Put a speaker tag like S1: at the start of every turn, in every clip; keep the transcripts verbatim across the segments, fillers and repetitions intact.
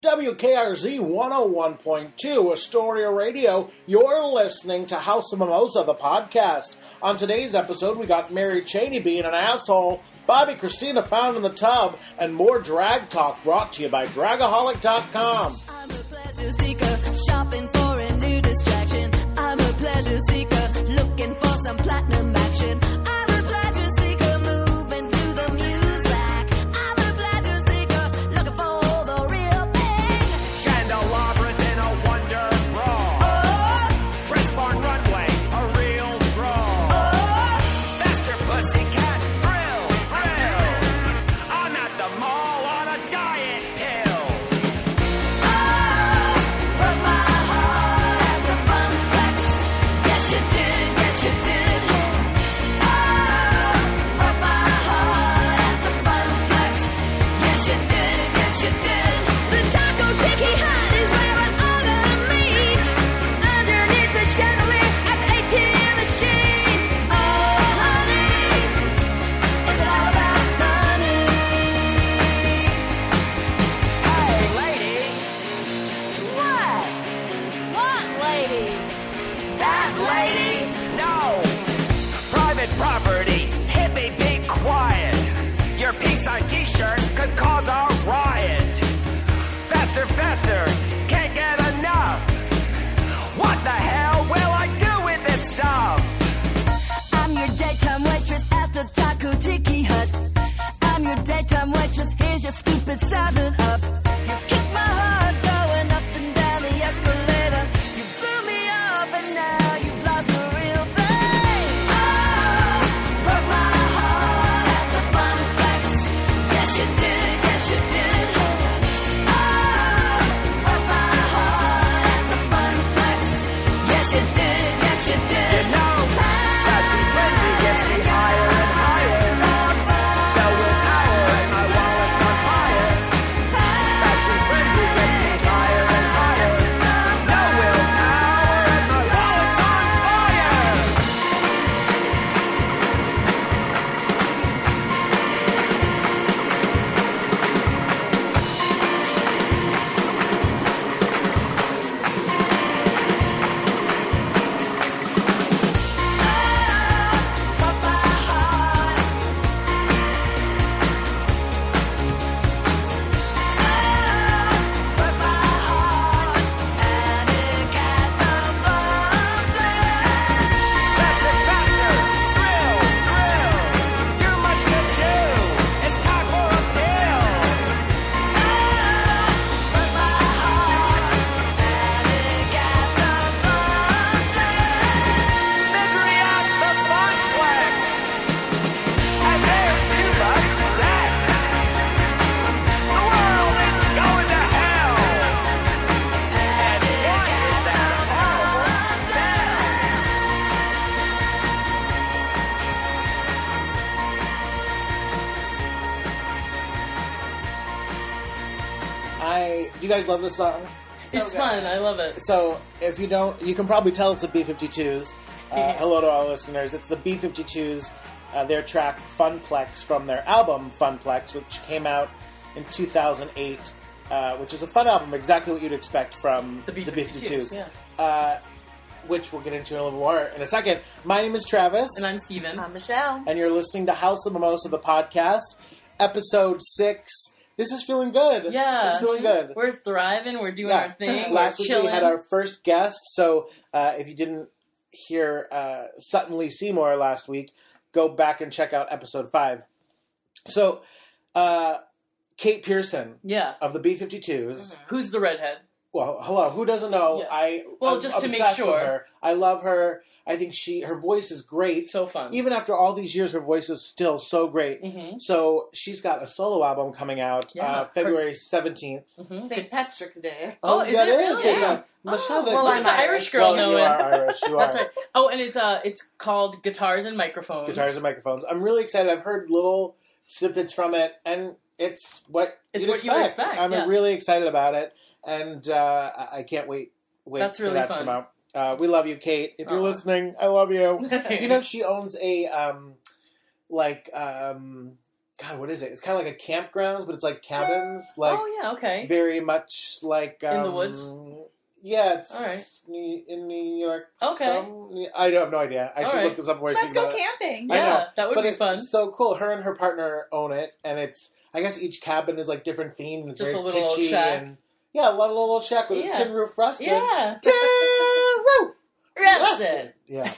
S1: W K R Z one oh one point two, Astoria Radio. You're listening to House of Mimosa, the podcast. On today's episode, we got Mary Cheney being an asshole, Bobby Christina found in the tub, and more drag talk brought to you by dragaholic dot com.
S2: I'm a pleasure seeker, shopping for a new distraction. I'm a pleasure seeker, looking for some platinum action. I'm a pleasure seeker, moving to the music. I'm a pleasure seeker, looking for the real thing.
S3: Candelabras in a wonder bra.
S2: Oh,
S3: Breastbone runway, a real draw.
S2: oh,
S3: Faster pussycat, thrill, thrill. I'm at the mall on a diet pill.
S2: oh. Broke my heart at the fun flex. Yes, you did, yes, you did. Oh, broke my heart at the fun flex. Yes, you did, yes, you did. The taco tiki hut is where I ought to meet. Underneath the chandelier at the A T M machine. Oh, honey, is it all about money?
S3: Hey, lady,
S2: What? What lady?
S3: that lady? No. Private property, hippie, be quiet. Your peace sign t-shirt could cause a riot. Faster, faster, can't get enough. What the hell will I do with this stuff?
S2: I'm your daytime waitress at the Taco Tiki Hut. I'm your daytime waitress, here's your stupid seven up. You kicked my heart going up and down the escalator. You blew me up and now you've lost the real thing. Oh, broke my heart at the fun flex. Yes, you did, yes, you did. Oh, broke my heart at the fun flex. Yes, you did, yes, you did.
S3: You know, fashion frenzy gets me higher and higher. The willpower and my wallet's on fire. Fashion frenzy gets me higher and higher. No willpower and my wallet's on fire. Faster, faster, thrill, thrill. Too much to do. It's time for a pill. Misery at the fun flex. And there's too much left. The world is going to hell. And what is that horrible smell?
S1: I do you guys love this song?
S4: It's fun. I love it.
S1: So, if you don't, you can probably tell it's the B fifty-twos. Uh, hello to all listeners. It's the B fifty-twos, uh, their track Funplex from their album Funplex, which came out in two thousand eight, uh, which is a fun album, exactly what you'd expect from
S4: The
S1: the
S4: B
S1: B
S4: fifty-twos,
S1: fifty-twos.
S4: yeah.
S1: Uh, which we'll get into a little more in a second. My name is Travis,
S4: And I'm Steven.
S5: I'm Michelle.
S1: and you're listening to House of Mimosa, the podcast, episode six. This is feeling good.
S4: Yeah.
S1: It's feeling good.
S4: We're thriving. We're doing
S1: Yeah.
S4: our thing.
S1: Last
S4: we're
S1: week
S4: chilling.
S1: we had our first guest, so uh, if you didn't hear uh, Sutton Lee Seymour last week, go back and check out episode five. So, uh, Kate Pearson
S4: Yeah.
S1: of the B fifty-twos.
S4: Who's the redhead?
S1: Well, hello. Who doesn't know?
S4: Yeah.
S1: I
S4: Well,
S1: I'm
S4: just to make
S1: obsessed with
S4: sure.
S1: her. I love her. I think she her voice is great.
S4: So fun.
S1: Even after all these years, her voice is still so great.
S4: Mm-hmm.
S1: So she's got a solo album coming out
S4: Yeah.
S1: uh, February seventeenth.
S4: Mm-hmm.
S5: Saint Patrick's Day.
S4: Oh, is
S1: that
S4: it really?
S1: Yeah.
S4: Yeah.
S1: Michelle,
S4: Oh,
S1: the-
S5: well, I'm
S4: the Irish
S5: Irish.
S4: girl
S1: Well,
S4: know
S1: you
S4: it.
S1: are Irish. You are.
S4: That's right. Oh, and it's uh, it's called Guitars and Microphones.
S1: Guitars and microphones. I'm really excited. I've heard little snippets from it, and it's what
S4: It's
S1: you'd
S4: what you
S1: expect.
S4: would expect,
S1: I'm
S4: yeah.
S1: really excited about it, and uh, I I can't wait wait
S4: That's
S1: for
S4: really
S1: that to
S4: fun.
S1: come out. Uh, we love you, Kate. If you're
S4: Aw.
S1: listening, I love you. You know, she owns a um, like um, God, what is it? It's kind of like a campgrounds, but it's like cabins, like
S4: oh yeah, okay.
S1: very much like um,
S4: In the woods?
S1: Yeah, it's
S4: All right.
S1: New, in New York.
S4: Okay.
S1: Some, I have no idea. I
S4: All
S1: should
S4: right.
S1: look this up before I
S5: Let's
S1: speak
S5: go
S1: about it.
S5: camping.
S1: I
S4: Yeah,
S1: know,
S4: that would
S1: but
S4: be
S1: it's,
S4: fun.
S1: It's so cool. Her and her partner own it, and it's I guess each cabin is like different themed. And it's
S4: Just
S1: very
S4: a little old
S1: kitschy
S4: shack.
S1: and yeah, a little little shack with
S4: Yeah.
S1: a tin roof rusted.
S4: Yeah.
S1: Tin roof
S4: Rusted.
S1: Yeah.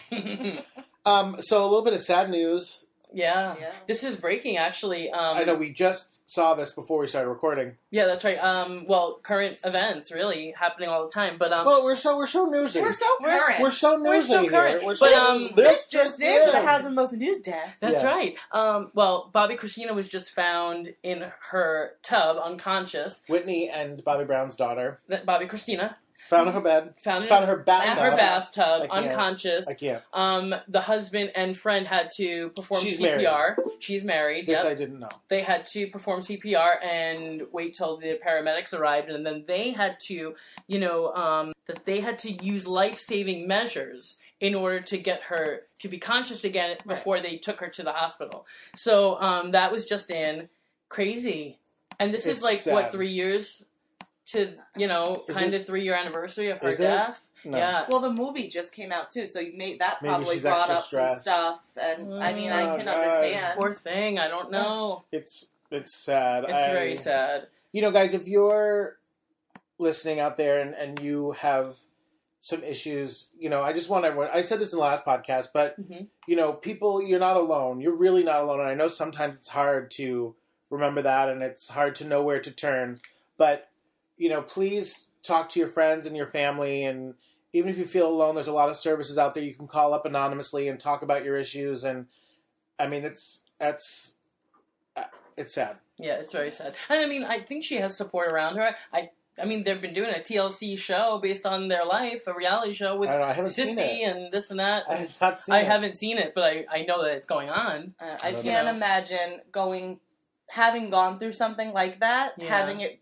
S1: Um. So a little bit of sad news.
S4: yeah.
S5: Yeah.
S4: This is breaking, actually. Um,
S1: I know we just saw this before we started recording.
S4: Yeah, that's right. Um, well, current events really happening all the time, but um,
S1: Well, we're so we're so newsy.
S5: We're so
S4: We're-
S5: current.
S1: We're so newsy
S4: We're so current.
S1: here. We're
S4: But,
S1: so,
S4: um,
S5: this just did to the
S1: in.
S5: House of Most News desk.
S4: that's
S1: Yeah.
S4: right. Um, well, Bobby Christina was just found in her tub, unconscious.
S1: Whitney and Bobby Brown's daughter
S4: That Bobby Christina
S1: found her bed.
S4: found,
S1: Found
S4: in
S1: her bathtub.
S4: her bathtub,
S1: I can't.
S4: unconscious.
S1: I can't.
S4: Um, the husband and friend had to perform
S1: She's
S4: C P R. She's married.
S1: This
S4: Yep.
S1: I didn't know.
S4: They had to perform C P R and wait till the paramedics arrived, and then they had to, you know, um, that they had to use life-saving measures in order to get her to be conscious again before they took her to the hospital. So um, that was just in crazy, and this
S1: It's
S4: is like
S1: sad.
S4: what three years to you know
S1: Is
S4: kind
S1: it-
S4: of three-year anniversary of her
S1: is it?
S4: death.
S1: No.
S4: Yeah.
S5: Well, the movie just came out too, so you made that
S1: Maybe
S5: probably
S1: she's
S5: brought
S1: extra
S5: up some
S1: stressed.
S5: stuff. And I mean, I
S1: Oh,
S5: can
S1: God.
S5: understand.
S4: Poor thing. I don't know.
S1: It's it's sad.
S4: It's
S1: I-
S4: very sad.
S1: You know, guys, if you're listening out there and, and you have some issues, you know, I just want everyone, I said this in the last podcast, but,
S4: Mhm.
S1: you know, people, you're not alone. You're really not alone. And I know sometimes it's hard to remember that and it's hard to know where to turn. But, you know, please talk to your friends and your family. And even if you feel alone, there's a lot of services out there you can call up anonymously and talk about your issues. And, I mean, it's, that's, uh, it's sad.
S4: Yeah, it's very sad. And I mean, I think she has support around her. I I mean, they've been doing a T L C show based on their life, a reality show with
S1: I don't know. I haven't seen
S4: Sissy
S1: it.
S4: and this and that.
S1: I have not seen
S4: I
S1: it.
S4: haven't seen it, but I, I know that it's going on.
S5: Uh, I
S1: You
S5: can't
S4: know.
S5: imagine going, having gone through something like that,
S4: Yeah.
S5: having it,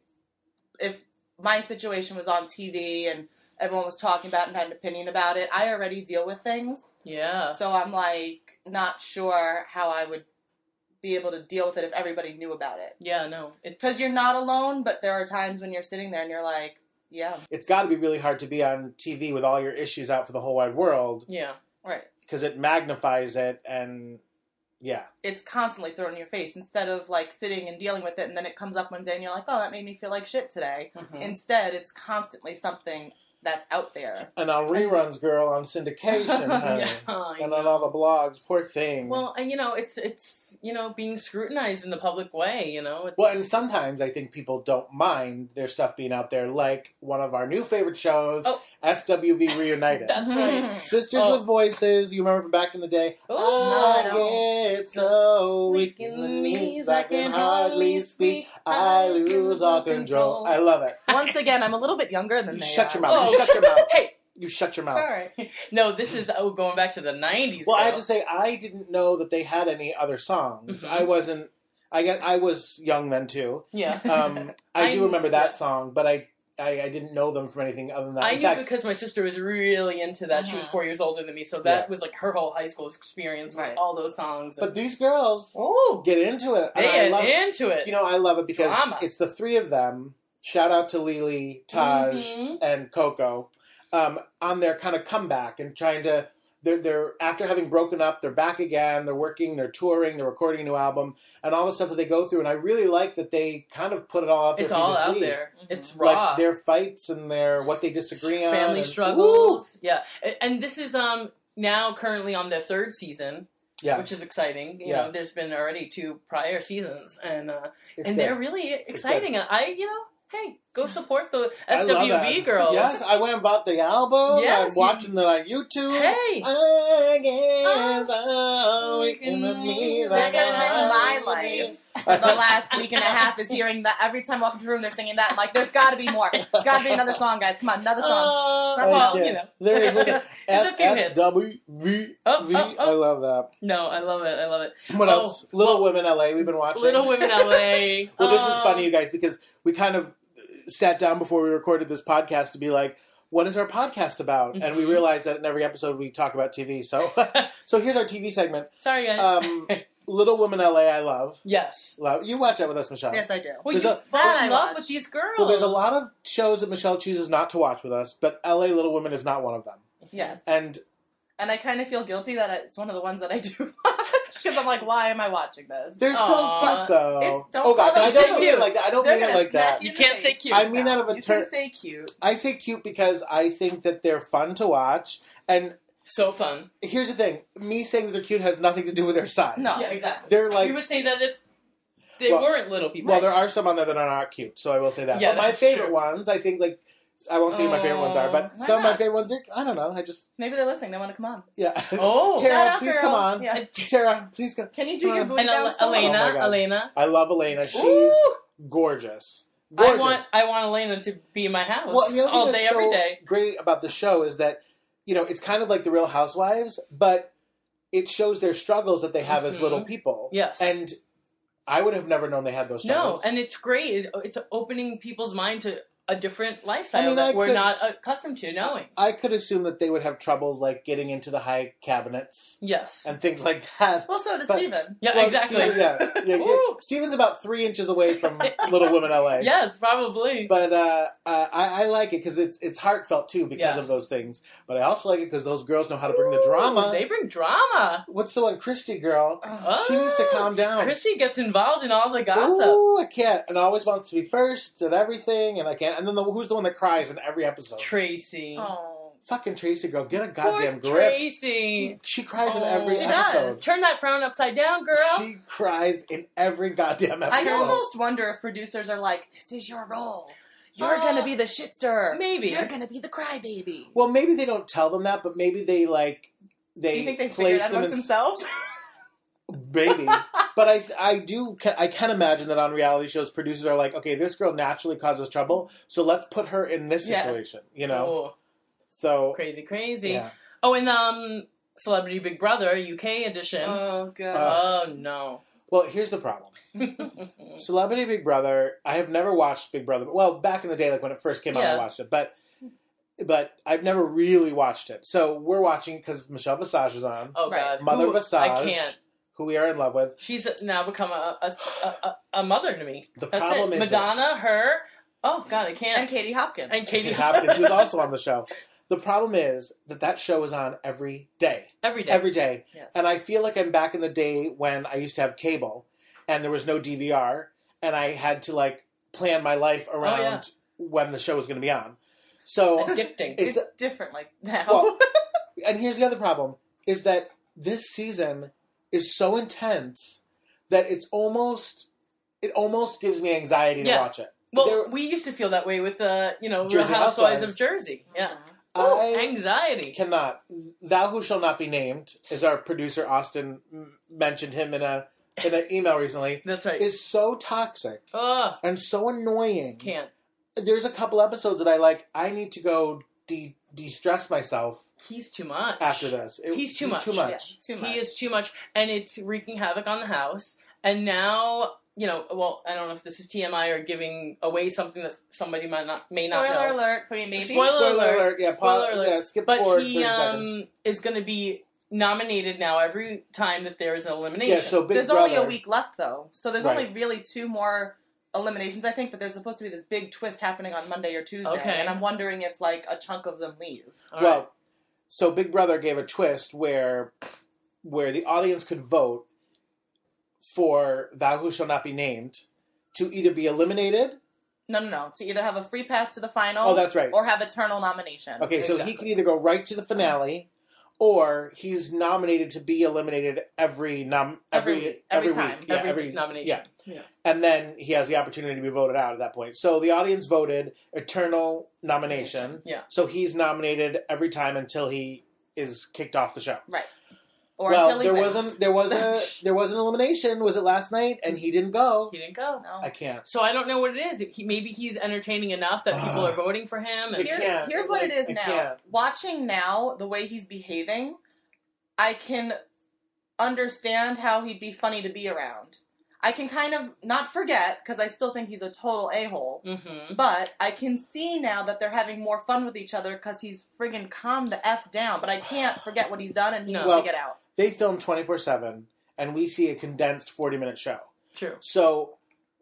S5: if my situation was on T V and everyone was talking about it and had an opinion about it, I already deal with things.
S4: Yeah.
S5: So I'm like, not sure how I would be able to deal with it if everybody knew about it.
S4: Yeah, no. It's
S5: Because you're not alone, but there are times when you're sitting there and you're like, yeah,
S1: It's got to be really hard to be on T V with all your issues out for the whole wide world
S4: yeah.
S5: right.
S1: because it magnifies it and yeah.
S5: It's constantly thrown in your face instead of like sitting and dealing with it and then it comes up one day and you're like, oh, that made me feel like shit today.
S4: Mhm.
S5: Instead, it's constantly something that's out there.
S1: And on reruns, girl, on syndication, honey.
S4: Yeah, I
S1: And
S4: know.
S1: on all the blogs. Poor thing.
S4: Well, and you know, it's it's you know being scrutinized in the public way. You know, it's,
S1: Well, and sometimes I think people don't mind their stuff being out there, like one of our new favorite shows,
S4: Oh.
S1: S W V Reunited.
S4: that's right.
S1: Sisters
S4: Oh.
S1: with Voices. You remember from back in the day?
S4: Oh,
S1: I
S5: no.
S1: get so weak in the knees, I can hardly speak. I lose all control. I love it.
S5: Once again, I'm a little bit younger than
S1: You
S5: they
S1: shut
S5: are.
S1: your mouth. You
S4: Oh.
S1: shut your mouth.
S4: Hey,
S1: You shut your
S5: All
S1: mouth.
S5: right.
S4: no, this is oh going back to the nineties.
S1: Well, I have
S4: girl.
S1: to say, I didn't know that they had any other songs.
S4: Mhm.
S1: I wasn't. I get. I was young then too.
S4: Yeah.
S1: Um, I,
S4: I
S1: do
S4: knew
S1: remember that
S4: that.
S1: song, but I, I, I didn't know them from anything other than that.
S4: I
S1: In
S4: knew
S1: fact,
S4: because my sister was really into that. She was
S5: Mhm.
S4: four years older than me, so that
S1: Yeah.
S4: was like her whole high school experience was
S5: Right.
S4: all those songs.
S1: but these girls
S4: oh,
S1: get into it. And
S4: they
S1: I
S4: get
S1: love,
S4: into it.
S1: You know, I love it because
S4: Drama.
S1: it's the three of them. Shout out to Lily, Taj,
S4: Mhm.
S1: and Coco um, on their kind of comeback and trying to. They're, they're after having broken up, they're back again. They're working, they're touring, they're recording a new album, and all the stuff that they go through. And I really like that they kind of put it all out there.
S4: it's
S1: for you
S4: all
S1: to
S4: out
S1: see.
S4: there.
S5: Mhm.
S4: It's raw.
S1: Like their fights and their what they disagree on,
S4: family
S1: and-
S4: struggles. Yeah, A- and this is um now currently on their third season,
S1: Woo! Yeah,
S4: which is exciting. You
S1: Yeah.
S4: know, there's been already two prior seasons, and uh,
S1: it's
S4: and
S1: good.
S4: they're really exciting. And I, you know, hey, go support the
S1: I
S4: S
S1: love
S4: W V
S1: that.
S4: girls.
S1: Yes, I went and bought the album.
S4: Yes,
S1: I'm watching it on YouTube.
S4: Hey,
S1: I guess
S4: Oh,
S1: I'll wake in the knee.
S5: This has been my life. For the last week and a half is hearing that every time I walk into the room, they're singing that. I'm like, there's got to be more. There's got to be another song, guys. Come on, another song.
S4: Uh,
S5: Some-
S4: well,
S1: Okay.
S4: you know,
S1: There is
S4: There's a few
S1: S
S4: hits.
S1: S W V.
S4: Oh, oh, oh.
S1: I love that.
S4: no, I love it. I love it.
S1: What
S4: Oh,
S1: else? Little
S4: well,
S1: Women L A. We've been watching.
S4: Little Women L A.
S1: Well, this is
S4: Um,
S1: funny, you guys, because we kind of sat down before we recorded this podcast to be like, what is our podcast about? And we
S4: Mhm.
S1: realized that in every episode we talk about T V. So, so here's our T V segment.
S4: Sorry, guys.
S1: Um, Little Women L A I love.
S4: Yes.
S1: Love. You watch that with us, Michelle.
S5: Yes, I do.
S4: Well,
S1: There's
S4: you
S1: a-
S4: fall
S5: that I
S4: in love
S5: watch.
S4: with these girls.
S1: Well, there's a lot of shows that Michelle chooses not to watch with us, but L A Little Women is not one of them.
S5: Yes.
S1: And
S5: And I kind of feel guilty that it's one of the ones that I do watch. Because I'm like, why am I watching this?
S1: they're so
S4: Aw.
S1: cute, though.
S5: It's- don't
S1: oh, God,
S5: call
S1: I
S5: them
S1: don't mean
S4: cute.
S1: it like that. I don't
S5: They're
S1: mean it
S5: gonna
S1: like
S5: smack
S1: that.
S5: you
S4: You
S5: in the
S4: can't
S5: face.
S4: say cute.
S1: I mean out of a
S5: You
S1: turn.
S5: can say cute.
S1: I say cute because I think that they're fun to watch. And
S4: So fun.
S1: here's the thing. Me saying that they're cute has nothing to do with their size.
S5: No.
S4: Yeah, exactly.
S1: They're like...
S4: we would say that if they
S1: Well-
S4: weren't little people.
S1: Well, there are some on there that are not cute, so I will say that.
S4: Yeah,
S1: but my
S4: that's
S1: favorite
S4: true.
S1: ones, I think, like... I won't say who my favorite ones are, but
S5: Why
S1: some of my
S5: not?
S1: favorite ones are... I don't know. I just...
S5: Maybe they're listening. They want to come on.
S1: Yeah.
S4: Oh.
S5: Shout
S1: Tara,
S5: out,
S1: please
S5: girl.
S1: come on.
S5: Yeah.
S1: Tara, please come.
S5: Can you do your
S1: Uh,
S5: booty
S4: and
S5: down
S4: Ele-
S5: solo?
S1: Oh my
S4: Elena,
S1: God.
S4: Elena.
S1: I love Elena. She's
S4: Ooh.
S1: gorgeous.
S4: I
S1: Gorgeous.
S4: want I want Elena to be in my house
S1: well, you know,
S4: all
S1: the
S4: day,
S1: thing that's
S4: every
S1: so
S4: day.
S1: great about the show is that, you know, it's kind of like the Real Housewives, but it shows their struggles that they have as
S4: Mhm.
S1: little people.
S4: Yes.
S1: And I would have never known they had those
S4: No,
S1: struggles.
S4: and it's great. It, it's opening people's mind to a different lifestyle
S1: I mean,
S4: that
S1: I
S4: we're
S1: could-
S4: not accustomed to knowing.
S1: I could assume that they would have troubles like getting into the high cabinets
S4: Yes.
S1: and things like that.
S5: Well, so does
S1: But-
S5: Steven.
S4: yeah,
S1: Well,
S4: exactly.
S1: Steven, yeah, yeah, yeah.
S4: Ooh.
S1: Steven's about three inches away from Little Women L A.
S4: Yes, probably.
S1: But uh, uh, I, I like it because it's it's heartfelt too because
S4: Yes.
S1: of those things. But I also like it because those girls know how to bring the
S4: Ooh,
S1: drama.
S4: They bring drama.
S1: What's the one, Christy girl?
S4: Oh.
S1: She needs to calm down.
S4: Chrissy gets involved in all the gossip.
S1: Ooh, I can't. And always wants to be first at everything, and I can't. And then the, who's the one that cries in every episode?
S4: Tracy.
S5: Oh.
S1: Fucking Tracy girl, get a
S4: Poor
S1: goddamn grip.
S4: Tracy.
S1: She cries in
S4: Oh.
S1: every
S5: She
S1: episode.
S5: does.
S4: Turn that frown upside down, girl.
S1: She cries in every goddamn
S5: I
S1: episode.
S5: almost wonder if producers are like, this is your role. You're
S4: Uh,
S5: gonna be the shit stirrer.
S4: maybe.
S5: You're gonna be the crybaby.
S1: Well, maybe they don't tell them that, but maybe they like they
S5: Do you think they
S1: place
S5: figured that
S1: them
S5: amongst
S1: in
S5: themselves?
S1: maybe. But I I do I can imagine that on reality shows, producers are like, okay, this girl naturally causes trouble, so let's put her in this
S5: Yeah.
S1: situation. You know,
S4: Oh,
S1: so
S4: crazy, crazy.
S1: yeah.
S4: Oh, and um, Celebrity Big Brother U K edition.
S5: Oh, God.
S1: Uh,
S4: oh no.
S1: Well, here's the problem. Celebrity Big Brother. I have never watched Big Brother. Well, back in the day, like when it first came out, I
S4: Yeah.
S1: watched it, but but I've never really watched it. So we're watching because Michelle Visage is on,
S4: Oh
S5: Right.
S4: God.
S1: Mother
S4: Who-
S1: Visage,
S4: I can't.
S1: who we are in love with.
S4: She's now become a a, a, a, a mother to me.
S1: The
S4: That's
S1: problem
S4: it.
S1: is
S4: Madonna, her. Oh God, I
S5: And
S4: can't.
S5: Katie Hopkins.
S4: And Katie
S1: Kate Hopkins, who's also on the show. The problem is that that show is on every day,
S4: every day.
S1: every day,
S5: Yes.
S1: and I feel like I'm back in the day when I used to have cable, and there was no D V R, and I had to like plan my life around
S4: Oh, yeah.
S1: when the show was going to be on. So,
S4: Addicting.
S1: it's
S5: It's different like now.
S1: well, and here's the other problem: is that this season is so intense that it's almost it almost gives me anxiety to
S4: Yeah.
S1: watch it.
S4: well,
S1: There-
S4: we used to feel that way with uh, you know, Real
S1: Jersey
S4: Housewives
S1: Housewives.
S4: of Jersey. Yeah. Ooh,
S1: I
S4: anxiety.
S1: cannot. Thou who shall not be named, as our producer Austin m- mentioned him in a in an email recently,
S4: That's right.
S1: is so toxic
S4: Oh,
S1: and so annoying.
S4: can't.
S1: There's a couple episodes that I like. I need to go de de stress myself
S4: He's too much.
S1: after this. It-
S4: He's too much.
S1: Too
S5: Yeah,
S1: much.
S5: too much.
S4: He is too much, and it's wreaking havoc on the house. And now, you know, well, I don't know if this is T M I or giving away something that somebody might not may
S5: Spoiler
S4: not know.
S5: alert. I mean, maybe.
S4: Spoiler
S1: Spoiler
S4: alert.
S1: alert. Yeah,
S4: Spoiler
S1: pa-
S4: alert.
S1: yeah. Skip
S4: But
S1: forward
S4: he
S1: thirty
S4: um,
S1: seconds.
S4: is going to be nominated now every time that there is an elimination.
S1: Yeah. So Big
S5: There's
S1: Brother.
S5: only a week left, though. So there's
S1: Right.
S5: only really two more eliminations, I think, but there's supposed to be this big twist happening on Monday or Tuesday.
S4: Okay.
S5: And I'm wondering if, like, a chunk of them leave.
S4: All
S1: well,
S4: right.
S1: so Big Brother gave a twist where where the audience could vote for Thou Who Shall Not Be Named to either be eliminated.
S5: No, no, no. To either have a free pass to the final
S1: Oh, that's right.
S5: or have eternal nomination.
S1: Okay, so he
S4: Exactly.
S1: can either go right to the finale, or he's nominated to be eliminated every nom every
S5: Every week. Every
S1: week.
S5: time.
S1: Yeah,
S4: Every
S1: every
S4: nomination.
S1: Yeah.
S4: Yeah.
S1: And then he has the opportunity to be voted out at that point. So the audience voted eternal nomination.
S4: Yeah.
S1: So he's nominated every time until he is kicked off the show.
S5: Right. Or
S1: well,
S5: until he
S1: there
S5: wins.
S1: wasn't there was a there was an elimination. Was it last night? And he didn't go.
S4: He didn't go.
S5: No.
S1: I can't.
S4: So I don't know what it is. He, maybe he's entertaining enough that people are voting for him.
S1: It
S4: And
S5: Here-
S1: can't.
S5: here's what it is
S1: It
S5: now.
S1: can't.
S5: Watching now the way he's behaving, I can understand how he'd be funny to be around. I can kind of not forget, because I still think he's a total a-hole,
S4: Mhm.
S5: but I can see now that they're having more fun with each other because he's friggin' calmed the F down, but I can't forget what he's done and he
S4: No.
S5: needs
S1: Well,
S5: to get out.
S1: They film twenty-four seven, and we see a condensed forty-minute show.
S4: True.
S1: So,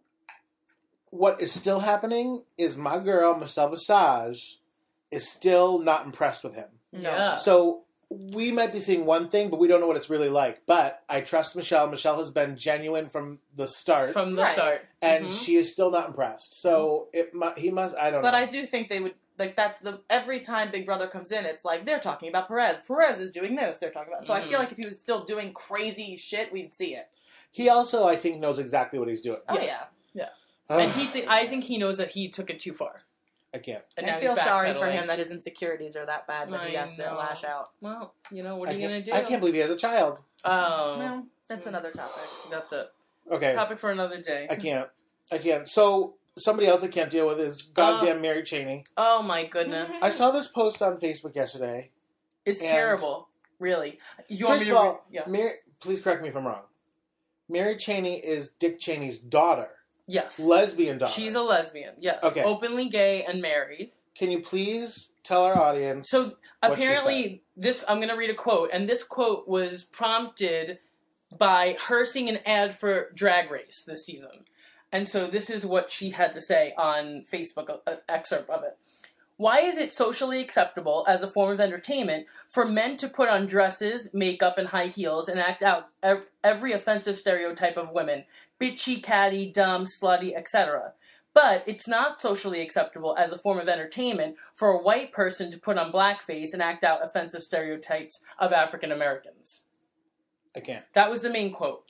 S1: what is still happening is my girl, Michelle Visage, is still not impressed with him.
S5: No.
S4: Yeah.
S1: So, we might be seeing one thing, but we don't know what it's really like. But I trust Michelle. Michelle has been genuine from the start.
S4: From the
S5: Right.
S4: start.
S1: and
S4: Mhm.
S1: she is still not impressed. So, it mu- he must, I don't
S5: But
S1: know.
S5: I do think they would, like, that's the, every time Big Brother comes in, it's like, they're talking about Perez. Perez is doing this, they're talking about, so I
S4: Mhm.
S5: feel like if he was still doing crazy shit, we'd see it.
S1: He also, I think, knows exactly what he's doing.
S5: Oh,
S4: Yeah.
S5: yeah.
S4: And he, th- I think he knows that he took it too far.
S1: I can't.
S4: And
S5: I
S4: now
S5: feel
S4: he's
S5: sorry for
S4: backpedaling.
S5: him that his insecurities are that bad that he
S4: I
S5: has to
S4: know.
S5: lash out.
S4: Well, you know, what
S1: I
S4: are you
S1: can't-
S4: going to do?
S1: I can't believe he has a child.
S4: Oh.
S5: Well, that's another topic.
S4: That's it.
S1: Okay.
S4: Topic for another day.
S1: I can't. I can't. So, somebody else I can't deal with is goddamn Mary Cheney.
S4: Oh my goodness.
S1: I saw this post on Facebook yesterday.
S4: It's
S1: And-
S4: terrible. Really. You want
S1: First
S4: me
S1: of
S4: to
S1: all,
S4: re- yeah.
S1: Mary, please correct me if I'm wrong. Mary Cheney is Dick Cheney's daughter.
S4: Yes.
S1: Lesbian daughter.
S4: She's a lesbian. Yes.
S1: Okay.
S4: Openly gay and married.
S1: Can you please tell our audience?
S4: So
S1: what she
S4: apparently this I'm going to read a quote, and this quote was prompted by her seeing an ad for Drag Race this season. And so this is what she had to say on Facebook, an excerpt of it. Why is it socially acceptable as a form of entertainment for men to put on dresses, makeup, and high heels and act out ev- every offensive stereotype of women? Bitchy, catty, dumb, slutty, et cetera. But it's not socially acceptable as a form of entertainment for a white person to put on blackface and act out offensive stereotypes of African Americans.
S1: I can't.
S4: That was the main quote.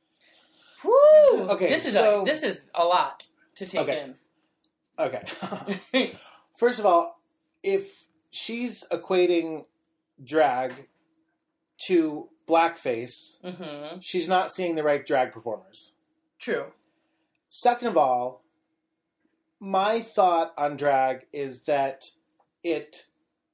S4: Woo!
S1: Okay,
S4: this is
S1: so-
S4: a this is a lot to take
S1: Okay. Okay.
S4: in.
S1: First of all, if she's equating drag to blackface,
S4: hmm
S1: she's not seeing the right drag performers.
S4: True.
S1: Second of all, my thought on drag is that it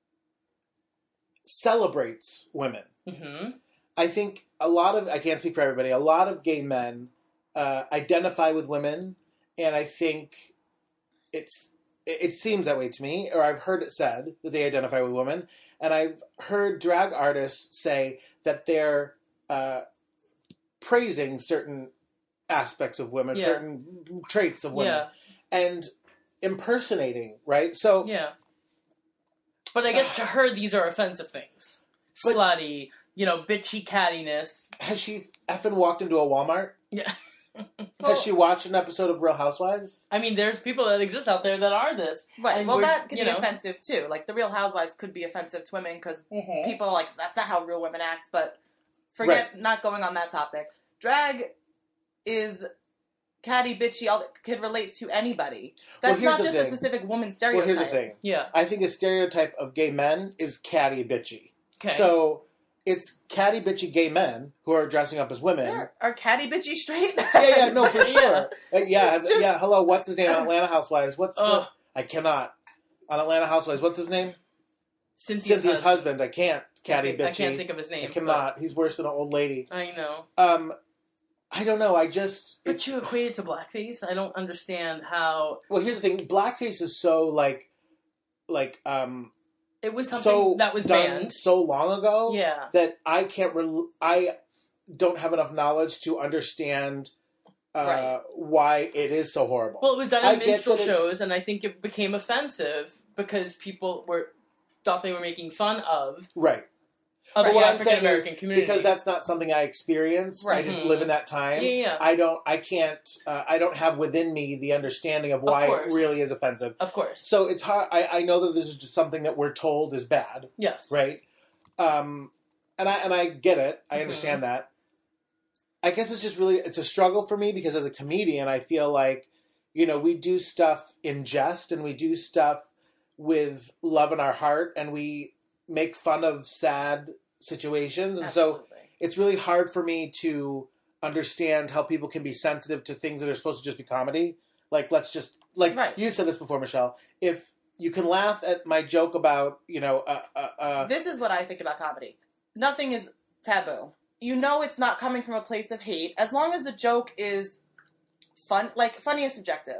S1: celebrates women.
S4: hmm
S1: I think a lot of, I can't speak for everybody, a lot of gay men uh, identify with women, and I think it's, it, it seems that way to me, or I've heard it said that they identify with women, and I've heard drag artists say that they're uh, praising certain aspects of women,
S4: Yeah.
S1: certain traits of women,
S4: Yeah.
S1: and impersonating, right? So,
S4: Yeah. But I guess to her, these are offensive things.
S1: But-
S4: Slutty, you know, bitchy cattiness.
S1: has she effing walked into a Walmart?
S4: Yeah.
S1: Has she watched an episode of Real Housewives?
S4: I mean, there's people that exist out there that are this.
S5: Right,
S4: And
S5: well,
S4: we're-
S5: that could
S4: you
S5: be
S4: know.
S5: offensive, too. Like, the Real Housewives could be offensive to women, because
S4: Mhm.
S5: people are like, that's not how real women act, but forget, not going on that topic. Drag is catty, bitchy, all that could relate to anybody.
S1: Well,
S5: That's
S1: here's
S5: not
S1: the
S5: just
S1: thing.
S5: a specific woman
S1: Well,
S5: stereotype.
S1: here's the thing.
S4: Yeah.
S1: I think a stereotype of gay men is catty bitchy.
S4: Okay.
S1: So it's catty bitchy gay men who are dressing up as women.
S5: There are catty, bitchy, straight men.
S1: Yeah, yeah, no, for sure.
S4: Yeah.
S1: Uh, yeah,
S5: It's just-
S1: yeah. Hello, what's his name on Atlanta Housewives? What's
S4: Ugh.
S1: the? I cannot. On Atlanta Housewives, what's his name?
S4: Cynthia's,
S1: Cynthia's husband. I can't. Catty
S4: I
S1: bitchy.
S4: can't think of his name.
S1: I cannot. He's worse than an old lady.
S4: but I know.
S1: Um, I don't know. I just.
S4: But
S1: it's-
S4: you equate it to blackface? I don't understand how...
S1: Well, here's the thing. Blackface is so like, like um,
S4: It was something
S1: so
S4: that was
S1: done
S4: banned.
S1: so long ago.
S4: Yeah.
S1: That I can't. Rel- I don't have enough knowledge to understand uh,
S5: Right.
S1: why it is so horrible.
S4: Well, it was done
S1: I
S4: in
S1: get
S4: minstrel
S1: that it's-
S4: shows, and I think it became offensive because people were thought they were making fun of
S1: right.
S4: of
S1: But
S4: the
S1: what I'm
S4: African
S1: saying is,
S4: American community.
S1: because that's not something I experienced. I
S5: Right.
S1: didn't
S4: Mhm.
S1: live in that time.
S4: Yeah, yeah.
S1: I don't. I can't. Uh, I don't have within me the understanding of why it
S4: course.
S1: really is offensive.
S4: Of course.
S1: So it's hard. I, I know that this is just something that we're told is bad,
S4: Yes.
S1: right? Um, and I and I get it. I
S4: Mhm.
S1: understand that. I guess it's just really it's a struggle for me because as a comedian, I feel like you know we do stuff in jest and we do stuff with love in our heart and we make fun of sad situations, and so
S4: Absolutely.
S1: it's really hard for me to understand how people can be sensitive to things that are supposed to just be comedy. Like, let's just like
S5: Right.
S1: you said this before, Michelle. If you can laugh at my joke about you know, uh, uh, uh,
S5: This is what I think about comedy. Nothing is taboo. You know it's not coming from a place of hate. As long as the joke is fun, like, funny is subjective.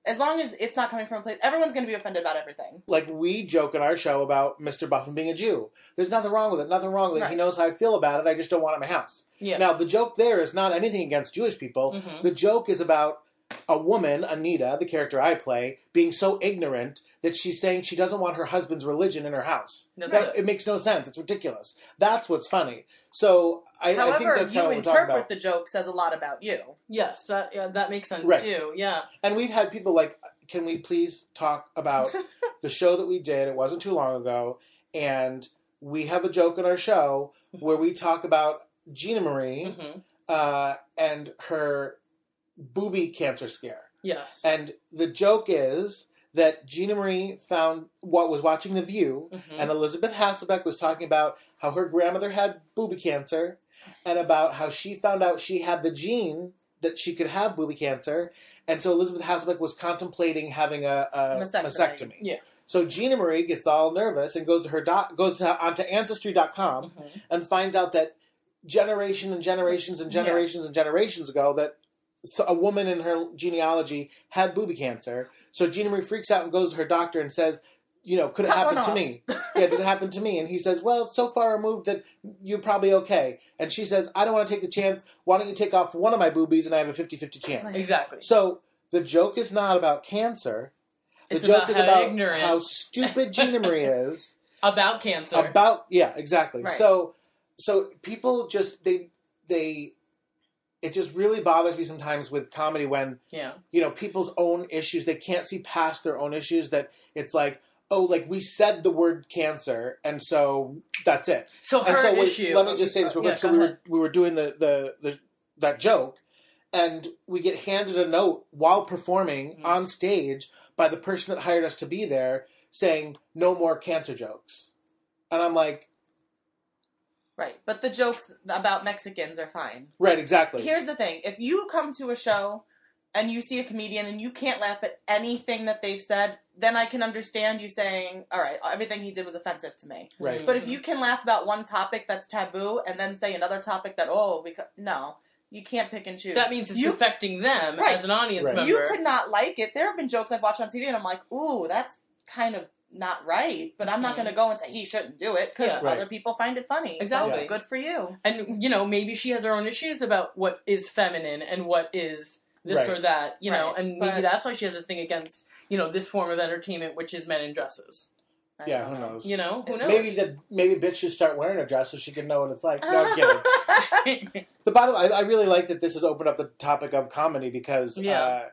S5: As long as it's not coming from a place, everyone's going to be offended about everything.
S1: Like, we joke in our show about Mister Buffin being a Jew. There's nothing wrong with it. Nothing wrong with it.
S5: Right.
S1: He knows how I feel about it. I just don't want it in my house.
S4: Yeah.
S1: Now, the joke there is not anything against Jewish people.
S4: Mhm.
S1: The joke is about a woman, Anita, the character I play, being so ignorant that she's saying she doesn't want her husband's religion in her house.
S4: That's
S1: That,
S4: it.
S1: it makes no sense. It's ridiculous. That's what's funny. So I, I think
S5: However,
S1: that's kind
S5: you
S1: of what we're talking
S5: interpret
S1: about.
S5: the joke says a lot about you.
S4: Yes, that yeah, that makes sense
S1: Right.
S4: too. Yeah.
S1: And we've had people like, can we please talk about the show that we did? It wasn't too long ago. And we have a joke in our show where we talk about Gina Marie
S4: hmm
S1: uh, and her booby cancer scare.
S4: Yes.
S1: And the joke is that Gina Marie found what was watching The View,
S4: Mhm.
S1: and Elizabeth Hasselbeck was talking about how her grandmother had booby cancer, and about how she found out she had the gene that she could have booby cancer, and so Elizabeth Hasselbeck was contemplating having a, a
S5: Mastectomy.
S1: mastectomy.
S4: Yeah.
S1: So Gina Marie gets all nervous and goes to her doc, goes to, onto Ancestry dot com
S4: Mhm.
S1: and finds out that generation and generations and
S4: Yeah.
S1: generations and generations ago that so a woman in her genealogy had booby cancer. So Gina Marie freaks out and goes to her doctor and says, you know, could it
S5: Cut
S1: happen
S5: one
S1: to
S5: off.
S1: me? Yeah, does it happen to me? And he says, well, it's so far removed that you're probably okay. And she says, I don't want to take the chance. Why don't you take off one of my boobies and I have a fifty-fifty chance?
S4: Exactly.
S1: So the joke is not about cancer. The
S4: It's
S1: joke
S4: about
S1: is
S4: how
S1: about
S4: ignorant-
S1: how stupid Gina Marie is.
S4: About cancer.
S1: About yeah, exactly.
S5: Right.
S1: So so people just they they it just really bothers me sometimes with comedy when,
S4: yeah.
S1: you know, people's own issues, they can't see past their own issues, that it's like, oh, like we said the word cancer and so that's it.
S4: So
S1: And
S4: her
S1: so wait,
S4: issue.
S1: let me just say this real
S4: Yeah,
S1: quick. So
S4: go
S1: we were
S4: ahead.
S1: we were doing the, the, the that joke, and we get handed a note while performing
S4: Mhm.
S1: on stage by the person that hired us to be there, saying no more cancer jokes. And I'm like,
S5: Right. But the jokes about Mexicans are fine.
S1: right, exactly.
S5: Here's the thing. If you come to a show and you see a comedian and you can't laugh at anything that they've said, then I can understand you saying, all right, everything he did was offensive to me.
S1: Right.
S5: But if you can laugh about one topic that's taboo and then say another topic that, oh, because, no, you can't pick and choose.
S4: That means it's
S5: you,
S4: affecting them
S5: Right.
S4: as an audience
S1: Right.
S4: member.
S5: you could not like it. There have been jokes I've watched on T V and I'm like, ooh, that's kind of not right. But I'm not
S4: Mhm.
S5: going to go and say he shouldn't do it because
S4: Yeah.
S1: Right.
S5: other people find it funny.
S4: Exactly.
S5: So good for you.
S4: And, you know, maybe she has her own issues about what is feminine and what is this
S1: Right.
S4: or that, you know,
S5: Right.
S4: and maybe
S5: But-
S4: that's why she has a thing against, you know, this form of entertainment, which is men in dresses.
S5: I
S1: Yeah,
S5: don't
S1: who
S5: know.
S1: knows?
S4: You know, who knows?
S1: Maybe the maybe bitch should start wearing a dress so she can know what it's like. No, I'm kidding. The bottom, I, I really like that this has opened up the topic of comedy because
S4: Yeah.
S1: uh,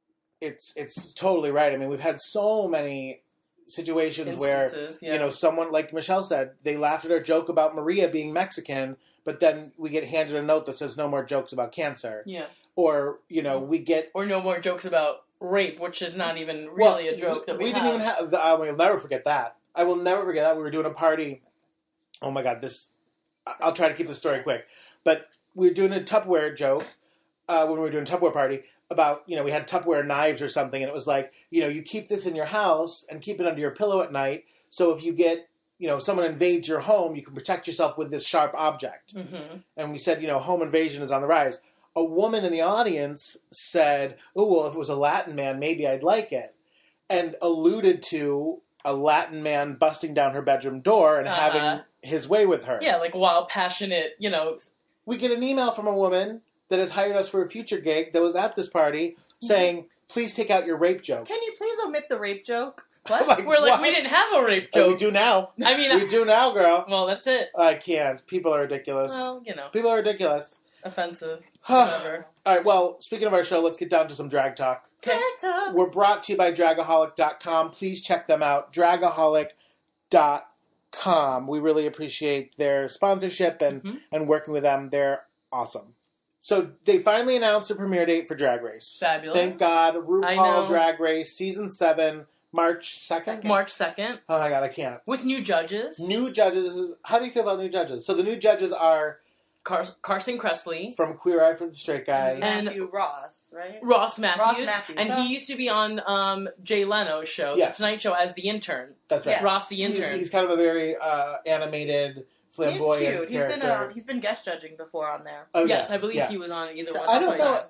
S1: it's it's totally right. I mean, we've had so many situations where
S4: Instances, yeah.
S1: you know someone, like Michelle said, they laughed at our joke about Maria being Mexican, but then we get handed a note that says no more jokes about cancer,
S4: yeah.
S1: or you know we get
S4: Or no more jokes about rape, which is not even
S1: well,
S4: really a joke that we,
S1: we
S4: have.
S1: didn't even have. I will never forget that. I will never forget that. We were doing a party. Oh my god, this. I- I'll try to keep the story quick, but we were doing a Tupperware joke uh, when we were doing a Tupperware party about, you know, we had Tupperware knives or something, and it was like, you know, you keep this in your house and keep it under your pillow at night, so if you get, you know, someone invades your home, you can protect yourself with this sharp object.
S4: Mm-hmm.
S1: And we said, you know, home invasion is on the rise. A woman in the audience said, oh, well, if it was a Latin man, maybe I'd like it, and alluded to a Latin man busting down her bedroom door and
S4: Uh-huh.
S1: having his way with her.
S4: Yeah, like wild, passionate, you know.
S1: We get an email from a woman that has hired us for a future gig that was at this party saying, please take out your rape joke.
S5: Can you please omit the rape joke?
S1: I'm
S5: What?
S1: like,
S4: We're like,
S1: what?
S4: we didn't have a rape
S1: Oh,
S4: joke.
S1: we do now.
S4: I mean,
S1: We do now, girl.
S4: well, that's it.
S1: I can't. People are ridiculous.
S4: Well, you know,
S1: People are ridiculous.
S4: offensive.
S1: All
S4: Whatever.
S1: right, well, speaking of our show, let's get down to some drag talk.
S4: Okay.
S1: We're brought to you by dragaholic dot com. Please check them out, dragaholic dot com. We really appreciate their sponsorship and,
S4: Mhm.
S1: and working with them. They're awesome. So they finally announced the premiere date for Drag Race.
S4: Fabulous.
S1: Thank God.
S4: I
S1: RuPaul
S4: know.
S1: Drag Race, Season seven, March second?
S4: March second,
S1: Oh my God, I can't.
S4: with new judges.
S1: New judges. How do you feel about new judges? So the new judges are
S4: Car- Carson Kressley,
S1: from Queer Eye for the Straight Guy.
S4: And-
S5: Matthew Ross, right?
S4: Ross Matthews,
S5: Matthews,
S4: and
S5: huh?
S4: he used to be on um, Jay Leno's show,
S1: Yes.
S4: The Tonight Show, as the intern.
S1: That's right.
S5: Yeah.
S4: Ross the
S1: He's,
S4: intern.
S1: he's kind of a very uh, animated,
S5: He's
S1: flamboyant
S5: cute. He's
S1: character.
S5: been uh, he's been guest judging before on there.
S1: oh,
S4: yes,
S1: yeah,
S4: I believe
S1: yeah.
S4: he was on either
S5: So
S4: one.
S1: I
S4: That's
S1: don't
S4: why
S1: know.
S4: he's-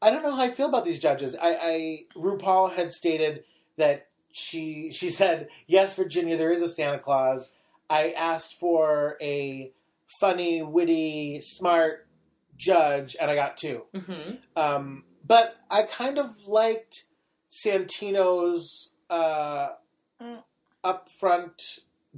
S1: I don't know how I feel about these judges. I, I RuPaul had stated that she she said, yes, Virginia, there is a Santa Claus. I asked for a funny, witty, smart judge, and I got two.
S4: Mm-hmm.
S1: Um, but I kind of liked Santino's uh,
S5: Mm.
S1: upfront,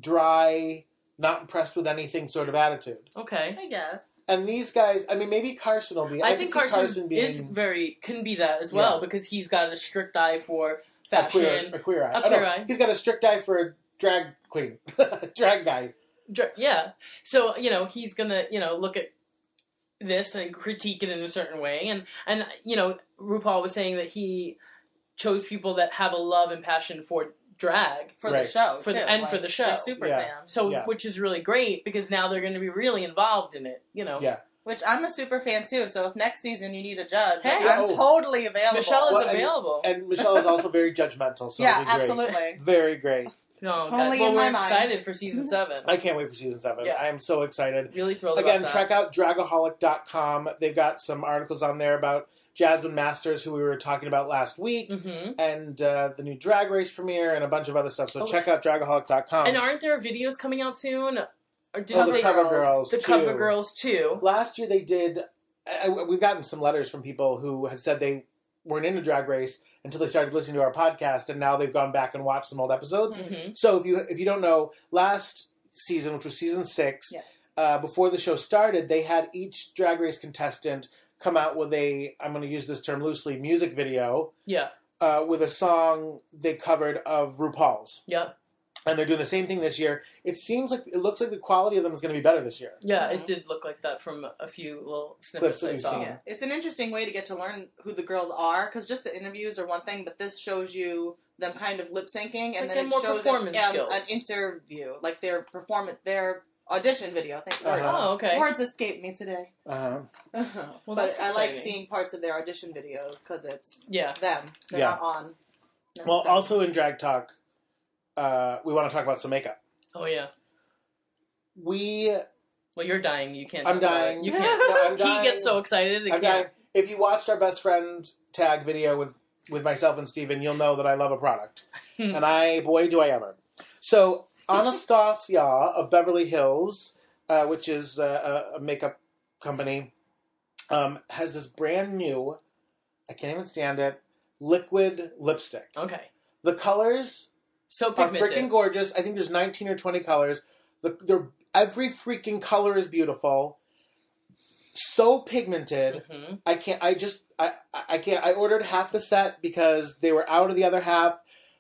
S1: dry, not impressed with anything sort of attitude.
S4: Okay.
S5: I guess.
S1: And these guys, I mean, maybe Carson will be.
S4: I,
S1: I,
S4: think
S1: can see
S4: Carson,
S1: being
S4: is very can be that as well
S1: Yeah.
S4: because he's got a strict eye for
S1: a queer,
S4: fashion.
S1: a queer eye.
S4: A
S1: Oh, no,
S4: queer eye.
S1: He's got a strict eye for a drag queen, drag guy.
S4: Dr- Yeah. So, you know, he's going to, you know, look at this and critique it in a certain way. And, and, you know, RuPaul was saying that he chose people that have a love and passion for drag.
S5: For
S1: Right.
S5: the show,
S4: For the-
S5: too.
S4: and
S5: Like,
S4: for the show.
S5: They're super
S1: Yeah.
S5: fans.
S4: So,
S1: Yeah.
S4: which is really great because now they're going to be really involved in it, you know.
S1: Yeah.
S5: Which I'm a super fan, too. So if next season you need a judge,
S4: Hey.
S5: like, I'm
S1: Oh.
S5: totally available.
S4: Michelle is
S1: Well, and-
S4: available.
S1: And Michelle is also very judgmental. So
S5: yeah,
S1: it'll be great.
S5: absolutely.
S1: Very great.
S4: no,
S5: Only
S4: well,
S5: in
S4: we're
S5: my mind.
S4: excited for season seven.
S1: I can't wait for season seven.
S4: Yeah.
S1: I am so excited.
S4: Really thrilled
S1: Again,
S4: about
S1: check
S4: that.
S1: out dragaholic dot com. They've got some articles on there about Jasmine Masters, who we were talking about last week,
S4: Mm-hmm.
S1: and uh, the new Drag Race premiere, and a bunch of other stuff. So
S4: Oh.
S1: check out dragaholic dot com.
S4: And aren't there videos coming out soon? Or did
S1: oh, the
S4: they,
S1: cover
S5: Girls.
S1: girls.
S4: the
S1: too.
S4: cover girls too?
S1: Last year they did. I, I- we've gotten some letters from people who have said they weren't into Drag Race until they started listening to our podcast, and now they've gone back and watched some old episodes.
S4: Mm-hmm.
S1: So if you if you don't know, last season, which was season six,
S5: Yeah.
S1: uh, before the show started, they had each Drag Race contestant come out with a, I'm going to use this term loosely, music video
S4: Yeah.
S1: uh, with a song they covered of RuPaul's.
S4: Yep.
S1: And they're doing the same thing this year. It seems like, it looks like the quality of them is going to be better this year.
S4: Yeah,
S5: Mhm.
S4: it did look like that from a few little
S1: Clips
S4: snippets
S1: that
S4: I
S1: we've
S4: saw.
S1: seen.
S5: Yeah. It's an interesting way to get to learn who the girls are, because just the interviews are one thing, but this shows you them kind of lip syncing, and
S4: Like
S5: then
S4: they're
S5: it
S4: more
S5: shows
S4: performance
S5: an, um,
S4: skills.
S5: an interview, like their performance, their audition video. Thank you.
S1: Uh-huh.
S4: Oh, okay.
S5: Words escaped me today.
S1: Uh-huh.
S4: Well,
S5: but
S4: that's
S5: I like
S4: exciting.
S5: seeing parts of their audition videos because it's
S4: Yeah.
S5: them. They're
S1: Yeah.
S5: not on.
S1: Well,
S5: necessarily.
S1: also in Drag Talk, uh, we want to talk about some makeup.
S4: Oh yeah.
S1: We,
S4: Well, you're dying. You can't.
S1: I'm
S4: talk about
S1: dying.
S4: it. You
S1: No,
S4: can't.
S1: I'm dying.
S4: He gets so excited.
S1: I'm
S4: yeah.
S1: dying. If you watched our best friend tag video with, with myself and Steven, you'll know that I love a product. And I, boy, do I ever. So, Anastasia of Beverly Hills, uh, which is uh, a, a makeup company, um, has this brand new, I can't even stand it, liquid lipstick.
S4: Okay.
S1: The colors
S4: So
S1: are
S4: pigmented.
S1: freaking gorgeous. I think there's nineteen or twenty colors. The, they're, every freaking color is beautiful. So pigmented.
S4: Mhm.
S1: I can't. I just. I. I can't. I ordered half the set because they were out of the other half.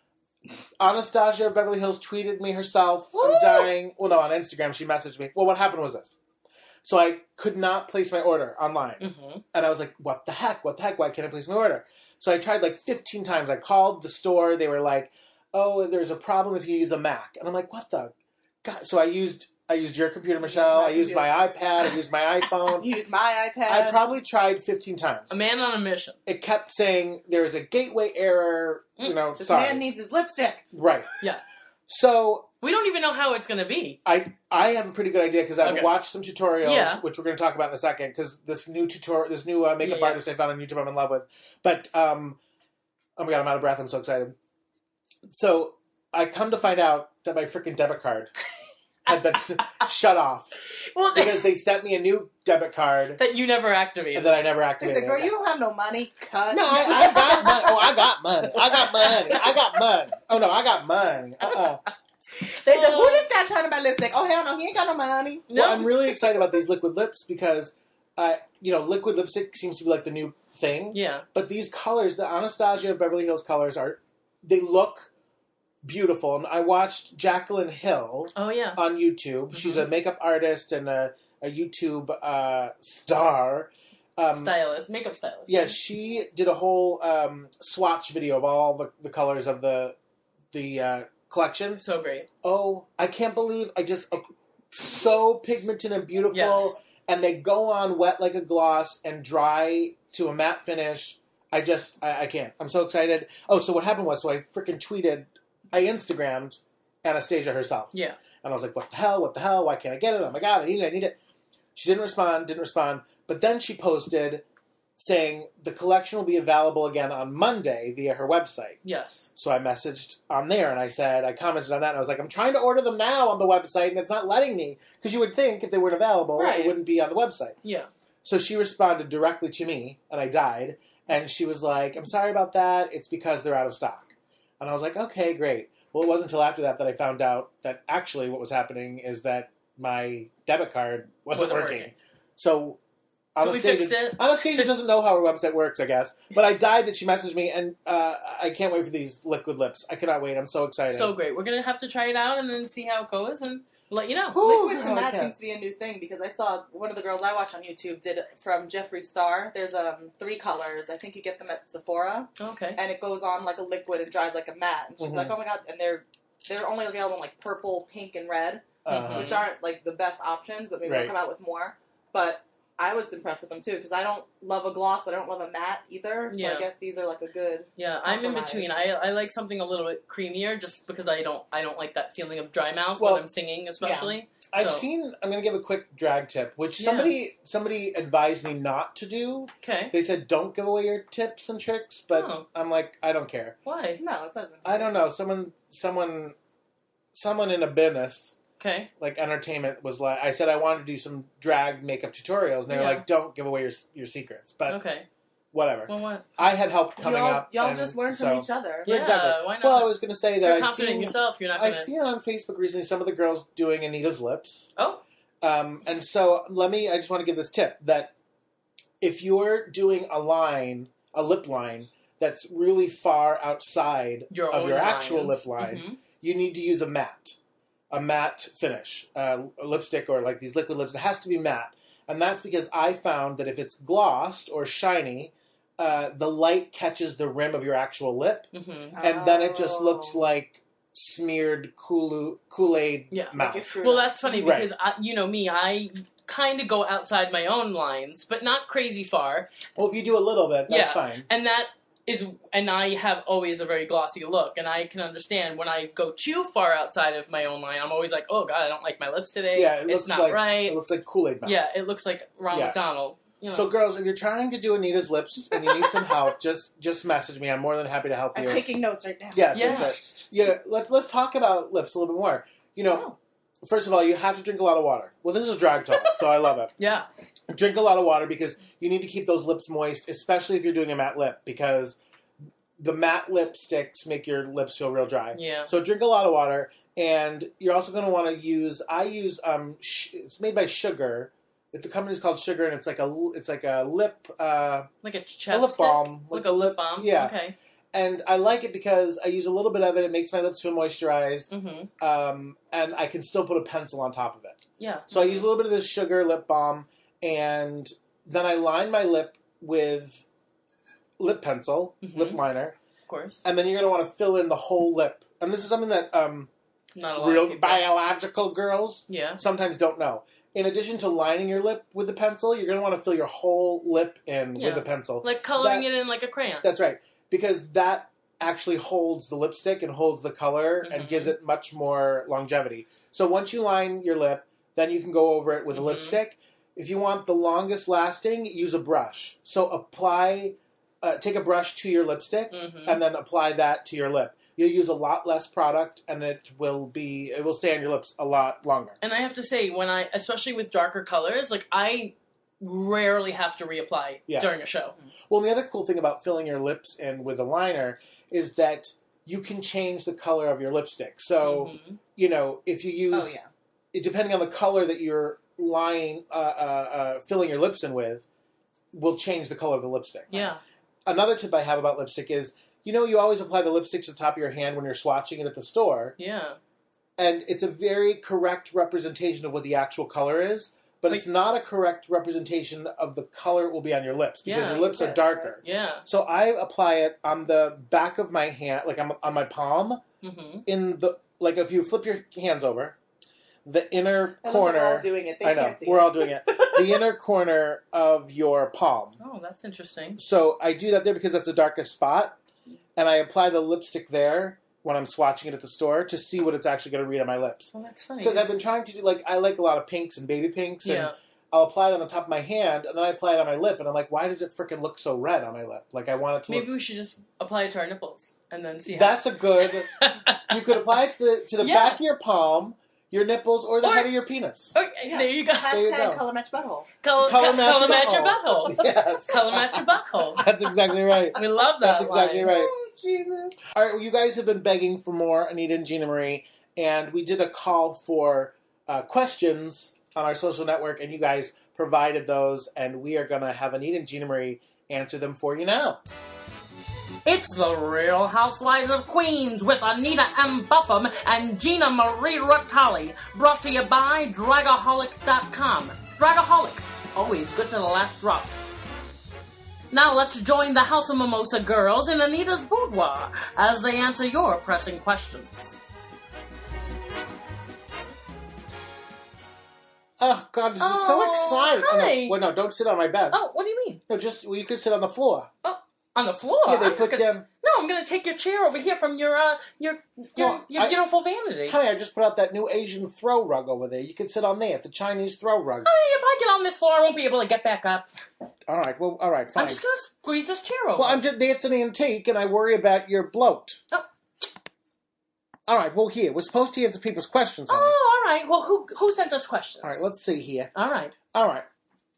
S1: Anastasia of Beverly Hills tweeted me herself.
S4: Woo!
S1: I'm dying. Well, no, on Instagram she messaged me. Well, what happened was this. So I could not place my order online,
S4: Mhm.
S1: and I was like, "What the heck? What the heck? Why can't I place my order?" So I tried like fifteen times. I called the store. They were like, "Oh, there's a problem if you use a Mac," and I'm like, "What the?" God. So I used. I used your computer, Michelle.
S5: my
S1: I used my iPad. I used my iPhone.
S5: Use my iPad.
S1: I probably tried fifteen times.
S4: A man on a mission.
S1: It kept saying there's a gateway error. You know,
S5: this
S1: sorry.
S5: man needs his lipstick.
S1: right.
S4: Yeah.
S1: So
S4: We don't even know how it's going to be.
S1: I I have a pretty good idea because I've
S4: Okay.
S1: watched some tutorials,
S4: Yeah.
S1: which we're going to talk about in a second. Because this new tutorial, this new uh, makeup
S4: Yeah, yeah.
S1: artist I found on YouTube, I'm in love with. But um, oh my god, I'm out of breath. I'm so excited. So I come to find out that my freaking debit card had been shut off
S4: Well,
S1: because they sent me a new debit card
S4: that you never activated.
S1: and that I never
S5: They
S1: activated.
S5: said, girl, you don't have no money. Cut.
S1: No, I, I got money. Oh, I got money. I got money. I got money. Oh no, I got money. Uh-uh.
S5: They said, who this guy trying to buy lipstick? Oh, hell no, he ain't got no money.
S4: no.
S1: Well, I'm really excited about these liquid lips because, uh, you know, liquid lipstick seems to be like the new thing.
S4: yeah.
S1: But these colors, the Anastasia of Beverly Hills colors, are they look beautiful. And I watched Jacqueline Hill
S4: Oh yeah.
S1: on YouTube. She's a makeup artist and a, a YouTube uh, star. Um,
S4: Stylist, makeup stylist.
S1: Yeah, she did a whole um, swatch video of all the, the colors of the the uh, collection.
S4: So great.
S1: Oh, I can't believe I just uh, so pigmented and beautiful,
S4: Yes.
S1: and they go on wet like a gloss and dry to a matte finish. I just I, I can't. I'm so excited. Oh, so what happened was so I freaking tweeted, I Instagrammed Anastasia herself.
S4: Yeah.
S1: And I was like, what the hell? What the hell? Why can't I get it? Oh my god, I need it, I need it. She didn't respond, didn't respond. But then she posted saying the collection will be available again on Monday via her website.
S4: Yes.
S1: So I messaged on there and I said, I commented on that and I was like, I'm trying to order them now on the website and it's not letting me. Because you would think if they weren't available,
S5: Right.
S1: it wouldn't be on the website.
S4: Yeah.
S1: So she responded directly to me and I died. And she was like, I'm sorry about that. It's because they're out of stock. And I was like, okay, great. Well, it wasn't until after that that I found out that actually what was happening is that my debit card wasn't,
S4: Wasn't
S1: working.
S4: working.
S1: So...
S4: So we fixed
S1: Anastasia,
S4: it.
S1: Anastasia doesn't know how her website works, I guess. But I died that she messaged me, and uh, I can't wait for these liquid lips. I cannot wait. I'm so excited.
S4: So great. We're going to have to try it out and then see how it goes and let you know.
S1: Ooh,
S5: Liquids
S1: girl,
S5: and
S1: I
S5: that
S1: can't.
S5: seems to be a new thing because I saw one of the girls I watch on YouTube did it from Jeffree Star. There's um three colors. I think you get them at Sephora,
S4: Okay.
S5: and it goes on like a liquid and dries like a matte. And she's
S1: Mhm.
S5: like, oh my god! And they're they're only available in like purple, pink, and red,
S1: Uh-huh.
S5: which aren't like the best options, but maybe
S1: Right.
S5: they'll come out with more. But I was impressed with them too because I don't love a gloss, but I don't love a matte either. So
S4: Yeah.
S5: I guess these are like a good.
S4: Yeah, I'm in
S5: Compromise.
S4: between. I I like something a little bit creamier just because I don't I don't like that feeling of dry mouth
S1: Well,
S4: when I'm singing, especially.
S1: I've
S4: So-
S1: seen. I'm going to give a quick drag tip, which
S4: Yeah.
S1: somebody somebody advised me not to do.
S4: Okay.
S1: They said don't give away your tips and tricks, but
S4: Oh.
S1: I'm like, I don't care.
S4: Why?
S5: No, it doesn't.
S1: I don't know. Someone, someone, someone in a business
S4: Okay.
S1: like entertainment was like, I said I wanted to do some drag makeup tutorials, and they were
S4: Yeah.
S1: like, don't give away your your secrets. But
S4: Okay.
S1: whatever.
S4: Well, what?
S1: I had help coming
S5: y'all,
S1: up.
S5: Y'all
S1: and
S5: just learn
S1: so-
S5: from each other.
S4: Yeah,
S1: exactly.
S4: why not?
S1: Well, I was going to say that
S4: You're
S1: I've
S4: confident in
S1: seen
S4: yourself. You're not going
S1: I've
S4: to.
S1: seen on Facebook recently some of the girls doing Anita's lips.
S4: Oh.
S1: Um, and so let me, I just want to give this tip that if you're doing a line, a lip line, that's really far outside
S4: Your
S1: of
S4: own
S1: your actual
S4: lines.
S1: lip line,
S4: Mhm.
S1: you need to use a matte, a matte finish, uh, a lipstick or like these liquid lips. It has to be matte. And that's because I found that if it's glossed or shiny, uh, the light catches the rim of your actual lip,
S4: Mhm.
S1: and then it just looks
S5: Oh.
S1: like smeared Kool- Kool-Aid
S4: Yeah.
S1: mouth.
S5: Like it's
S4: Well, that's funny
S1: Right.
S4: because I, you know me, I kind of go outside my own lines, but not crazy far,
S1: Well, if you do a little bit, that's
S4: Yeah.
S1: fine.
S4: and that is, and I have always a very glossy look, and I can understand when I go too far outside of my own line, I'm always like, oh god, I don't like my lips today.
S1: Yeah, it
S4: it's
S1: looks
S4: not
S1: like
S4: right.
S1: it looks like Kool-Aid mouth.
S4: Yeah, it looks like Ronald
S1: Yeah.
S4: McDonald. You know.
S1: So, girls, if you're trying to do Anita's lips and you need some help, just just message me. I'm more than happy to help
S5: I'm
S1: you.
S5: taking notes right now.
S1: Yes,
S4: Yeah.
S1: that's it. Yeah, let's let's talk about lips a little bit more. You know, first of all, you have to drink a lot of water. Well, this is drag talk, so I love it.
S4: yeah,
S1: Drink a lot of water because you need to keep those lips moist, especially if you're doing a matte lip, because the matte lipsticks make your lips feel real dry.
S4: yeah.
S1: So drink a lot of water, and you're also going to want to use. I use um, sh- it's made by Sugar. It, the company's called Sugar, and it's like a it's like a lip uh,
S4: Like a
S1: a
S4: chapstick,
S1: lip balm,
S4: like a lip balm.
S1: yeah.
S4: Okay.
S1: and I like it because I use a little bit of it. It makes my lips feel moisturized,
S4: Mm-hmm.
S1: um, and I can still put a pencil on top of it.
S4: Yeah.
S1: So I use a little bit of this Sugar lip balm, and then I line my lip with lip pencil,
S4: Mhm.
S1: lip liner,
S4: Of course.
S1: and then you're going to want to fill in the whole lip. And this is something that um,
S4: Not a lot
S1: real
S4: of people.
S1: biological girls
S4: Yeah.
S1: sometimes don't know. In addition to lining your lip with the pencil, you're going to want to fill your whole lip in
S4: Yeah.
S1: with the pencil.
S4: Like coloring
S1: That-
S4: it in like a crayon.
S1: That's right. Because that actually holds the lipstick and holds the color
S4: Mhm.
S1: and gives it much more longevity. So once you line your lip, then you can go over it with
S4: Mhm.
S1: a lipstick. If you want the longest lasting, use a brush. So apply, uh, take a brush to your lipstick
S4: Mhm.
S1: and then apply that to your lip. You'll use a lot less product, and it will be it will stay on your lips a lot longer.
S4: And I have to say, when I, especially with darker colors, like I rarely have to reapply
S1: Yeah.
S4: during a show.
S1: Well, the other cool thing about filling your lips in with a liner is that you can change the color of your lipstick. So,
S4: Mhm.
S1: you know, if you use,
S5: Oh yeah.
S1: it, depending on the color that you're lying, uh, uh, uh, filling your lips in with, will change the color of the lipstick.
S4: Yeah.
S1: Another tip I have about lipstick is, you know, you always apply the lipstick to the top of your hand when you're swatching it at the store,
S4: Yeah.
S1: and it's a very correct representation of what the actual color is, but
S4: Like-
S1: it's not a correct representation of the color it will be on your lips, because
S4: Yeah,
S1: your lips are
S5: right,
S1: darker.
S4: Yeah.
S1: So I apply it on the back of my hand, like on on my palm,
S4: Mm-hmm.
S1: in the, like if you flip your hands over, the inner
S5: I love that we're all
S1: corner,
S5: doing it. They
S1: I know,
S5: can't see
S1: we're
S5: it.
S1: all doing it, the inner corner of your palm.
S4: Oh, that's interesting.
S1: So I do that there because that's the darkest spot, and I apply the lipstick there when I'm swatching it at the store to see what it's actually going to read on my lips.
S4: Well, that's funny.
S1: Because I've been trying to do, like, I like a lot of pinks and baby pinks, and
S4: Yeah.
S1: I'll apply it on the top of my hand, and then I apply it on my lip, and I'm like, why does it freaking look so red on my lip? Like, I want it to
S4: Maybe
S1: look...
S4: we should just apply it to our nipples and then see how.
S1: That's a good... You could apply it to the, to the
S4: Yeah.
S1: back of your palm, your nipples, or the
S4: Or-
S1: head of your penis.
S4: Okay,
S5: Yeah.
S4: there you go.
S1: There you
S5: Hashtag
S1: go.
S5: color match butthole.
S4: Color,
S1: Color
S4: color,
S1: match
S4: color
S1: your
S4: match your
S1: butthole.
S4: butthole.
S1: Yes.
S4: Color match your butthole.
S1: That's exactly right.
S4: We love that.
S1: That's exactly
S4: line.
S1: right.
S5: Oh, Jesus.
S1: All right, well, you guys have been begging for more Anita and Gina Marie, and we did a call for uh, questions on our social network, and you guys provided those, and we are going to have Anita and Gina Marie answer them for you now.
S4: It's the Real Housewives of Queens with Anita M. Buffum and Gina Marie Rattali. Brought to you by Dragaholic dot com. Dragaholic, always good to the last drop. Now let's join the House of Mimosa girls in Anita's boudoir as they answer your pressing questions.
S1: Oh, God, this is
S4: Oh,
S1: so exciting. Oh,
S4: hi.
S1: no, well, no, don't sit on my bed.
S4: Oh, what do you mean?
S1: No, just, well, you could sit on the floor.
S4: Oh, on the floor?
S1: Yeah, they
S4: I'm
S1: put
S4: gonna,
S1: down...
S4: No, I'm going to take your chair over here from your uh, your your,
S1: Well,
S4: your
S1: I-
S4: beautiful vanity.
S1: Honey, I just put out that new Asian throw rug over there. You could sit on there, the Chinese throw rug.
S4: Honey, if I get on this floor, I won't be able to get back up.
S1: All right, well, all right, fine.
S4: I'm just going to squeeze this chair over.
S1: Well, I'm just, it's an antique, and I worry about your bloat.
S4: Oh.
S1: All right, well, here, we're supposed to answer people's questions, honey.
S4: Oh, all right. Well, who who sent us questions?
S1: All right, let's see here.
S4: All right.
S1: All right.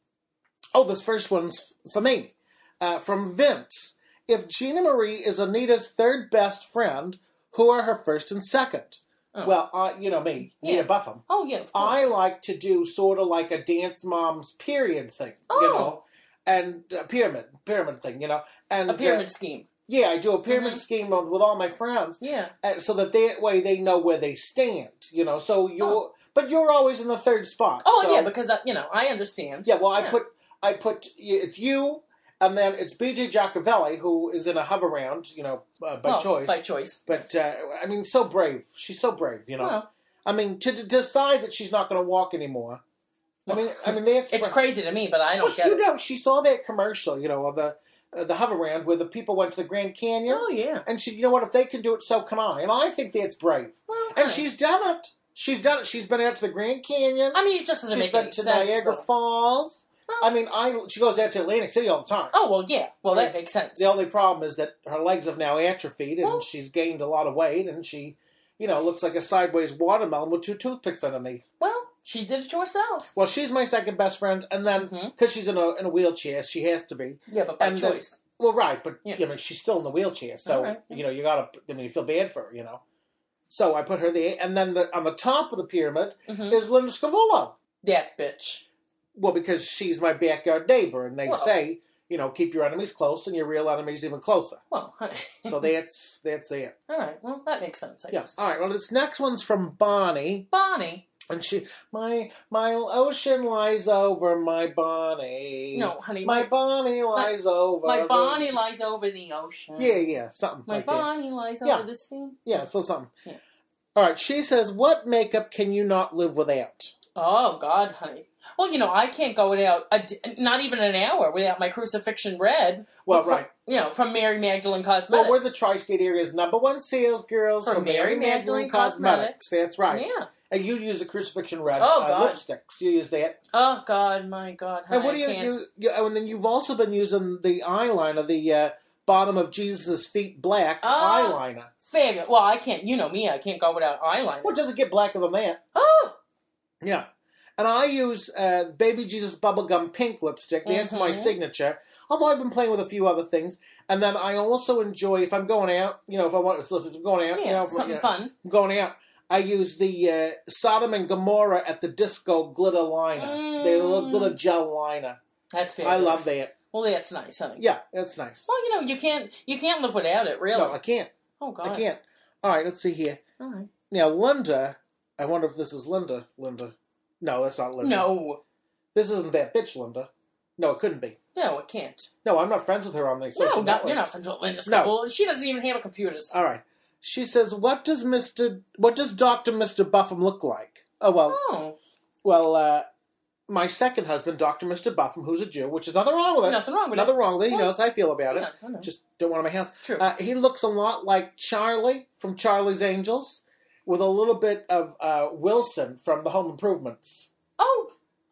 S1: Oh, this first one's for me. Uh, from Vince. If Gina Marie is Anita's third best friend, who are her first and second?
S4: Oh.
S1: Well, uh, you know me,
S4: Yeah.
S1: Nita Buffum.
S4: Oh, yeah, of course.
S1: I like to do sort of like a Dance Moms period thing,
S4: Oh.
S1: you know, and uh, pyramid, pyramid thing, you know. And
S4: a pyramid
S1: uh,
S4: scheme.
S1: yeah, I do a pyramid
S4: Mhm.
S1: scheme with with all my friends,
S4: Yeah.
S1: uh, so that that way they know where they stand, you know. So you're,
S4: Oh.
S1: but you're always in the third spot.
S4: Oh,
S1: so-
S4: yeah, because, uh, you know, I understand.
S1: yeah. Well, I
S4: Yeah.
S1: put, I put, it's you, and then it's B J Giacovelli, who is in a hover round, you know, uh, by
S4: Well,
S1: choice.
S4: By choice.
S1: But uh, I mean, so brave. She's so brave, you know.
S4: Well,
S1: I mean, to, to decide that she's not going to walk anymore. I mean, I mean, that's
S4: it's
S1: bra-
S4: crazy to me, but I don't
S1: Well,
S4: get
S1: you
S4: it.
S1: know, she saw that commercial, you know, of the uh, the hover round where the people went to the Grand Canyon.
S4: Oh, yeah.
S1: And she, you know what? If they can do it, so can I. And I think that's brave.
S4: Well,
S1: And
S4: huh.
S1: she's done it. She's done it. She's been out to the Grand Canyon.
S4: I mean, it just doesn't
S1: She's
S4: make
S1: been
S4: any
S1: to
S4: sense.
S1: Niagara
S4: though.
S1: Falls.
S4: Well-
S1: I mean, I she goes out to Atlantic City all the time.
S4: Oh, well, yeah. Well,
S1: I
S4: that
S1: mean,
S4: makes sense.
S1: The only problem is that her legs have now atrophied, and
S4: Well-
S1: she's gained a lot of weight, and she, you know, looks like a sideways watermelon with two toothpicks underneath.
S4: Well, she did it to herself.
S1: Well, she's my second best friend, and then
S4: Mhm.
S1: because she's in a in a wheelchair, she has to be.
S4: Yeah, but by
S1: And then-
S4: choice.
S1: Well, right, but
S4: Yeah.
S1: I mean, she's still in the wheelchair, so
S4: All right.
S1: you know you gotta. I mean, you feel bad for her, you know. So I put her there, and then the, on the top of the pyramid
S4: Mhm.
S1: is Linda Scavullo.
S4: That bitch.
S1: Well, because she's my backyard neighbor, and they
S4: Well.
S1: say, you know, keep your enemies close, and your real enemies even closer.
S4: Well, honey.
S1: So that's that's it.
S4: All right. Well, that makes sense, I
S1: Yeah.
S4: guess.
S1: All right. Well, this next one's from Bonnie,
S4: Bonnie.
S1: and she, my my ocean lies over my Bonnie.
S4: No, honey.
S1: my
S4: My,
S1: Bonnie lies over.
S4: my
S1: the
S4: Bonnie
S1: s-
S4: lies over the ocean.
S1: Yeah, yeah, something
S4: My
S1: like that.
S4: Bonnie lies
S1: Yeah.
S4: over the sea.
S1: Yeah, so something.
S4: Yeah.
S1: All right. She says, "What makeup can you not live without?"
S4: Oh, God, honey. Well, you know, I can't go without, a d not even an hour without my crucifixion red.
S1: Well,
S4: from,
S1: right.
S4: You know, from Mary Magdalene Cosmetics.
S1: Well, we're the tri-state area's number one sales girls
S4: From
S1: for
S4: Mary Magdalene Cosmetics.
S1: That's right.
S4: Yeah.
S1: And you use the crucifixion red
S4: Oh,
S1: uh,
S4: God.
S1: lipsticks. You use that.
S4: Oh, God, my God, honey,
S1: And what do
S4: I
S1: you,
S4: can't.
S1: you, you? And then you've also been using the eyeliner, the uh, bottom of Jesus' feet black
S4: Ah.
S1: eyeliner.
S4: Fabulous. Well, I can't, you know me, I can't go without eyeliner.
S1: What does it get blacker than that?
S4: Oh!
S1: Yeah. And I use uh, Baby Jesus Bubblegum Pink lipstick. That's my
S4: Mhm.
S1: signature. Although I've been playing with a few other things. And then I also enjoy, if I'm going out, you know, if I want, if I'm going out,
S4: Yeah,
S1: you know,
S4: something
S1: yeah,
S4: fun.
S1: I'm going out, I use the uh, Sodom and Gomorrah at the Disco glitter liner.
S4: Mm.
S1: The little, little gel liner.
S4: That's fabulous.
S1: I love that.
S4: Well, that's nice, honey.
S1: Yeah, that's nice.
S4: Well, you know, you can't, you can't live without it, really.
S1: No, I can't.
S4: Oh, God.
S1: I can't. All right, let's see here.
S4: All right.
S1: Now, Linda, I wonder if this is Linda. Linda. No, that's not Linda.
S4: No.
S1: This isn't that bitch, Linda. No, it couldn't be.
S4: No, it can't.
S1: No, I'm not friends with her on the
S4: No,
S1: social
S4: not, you're not
S1: networks.
S4: friends with Linda
S1: No.
S4: Scoville. She doesn't even handle computers.
S1: All right. She says, "What does Mister What does Doctor Mister Buffum look like?" Oh well,
S4: Oh,
S1: well, uh, my second husband, Doctor Mister Buffum, who's a Jew, which is nothing wrong with it.
S4: nothing wrong with
S1: Nothing
S4: it.
S1: wrong with it. He
S4: Well,
S1: knows how I feel about it.
S4: Yeah, I know.
S1: Just don't want him in my house.
S4: True.
S1: Uh, he looks a lot like Charlie from Charlie's Angels, with a little bit of uh, Wilson from The Home Improvements.
S4: oh,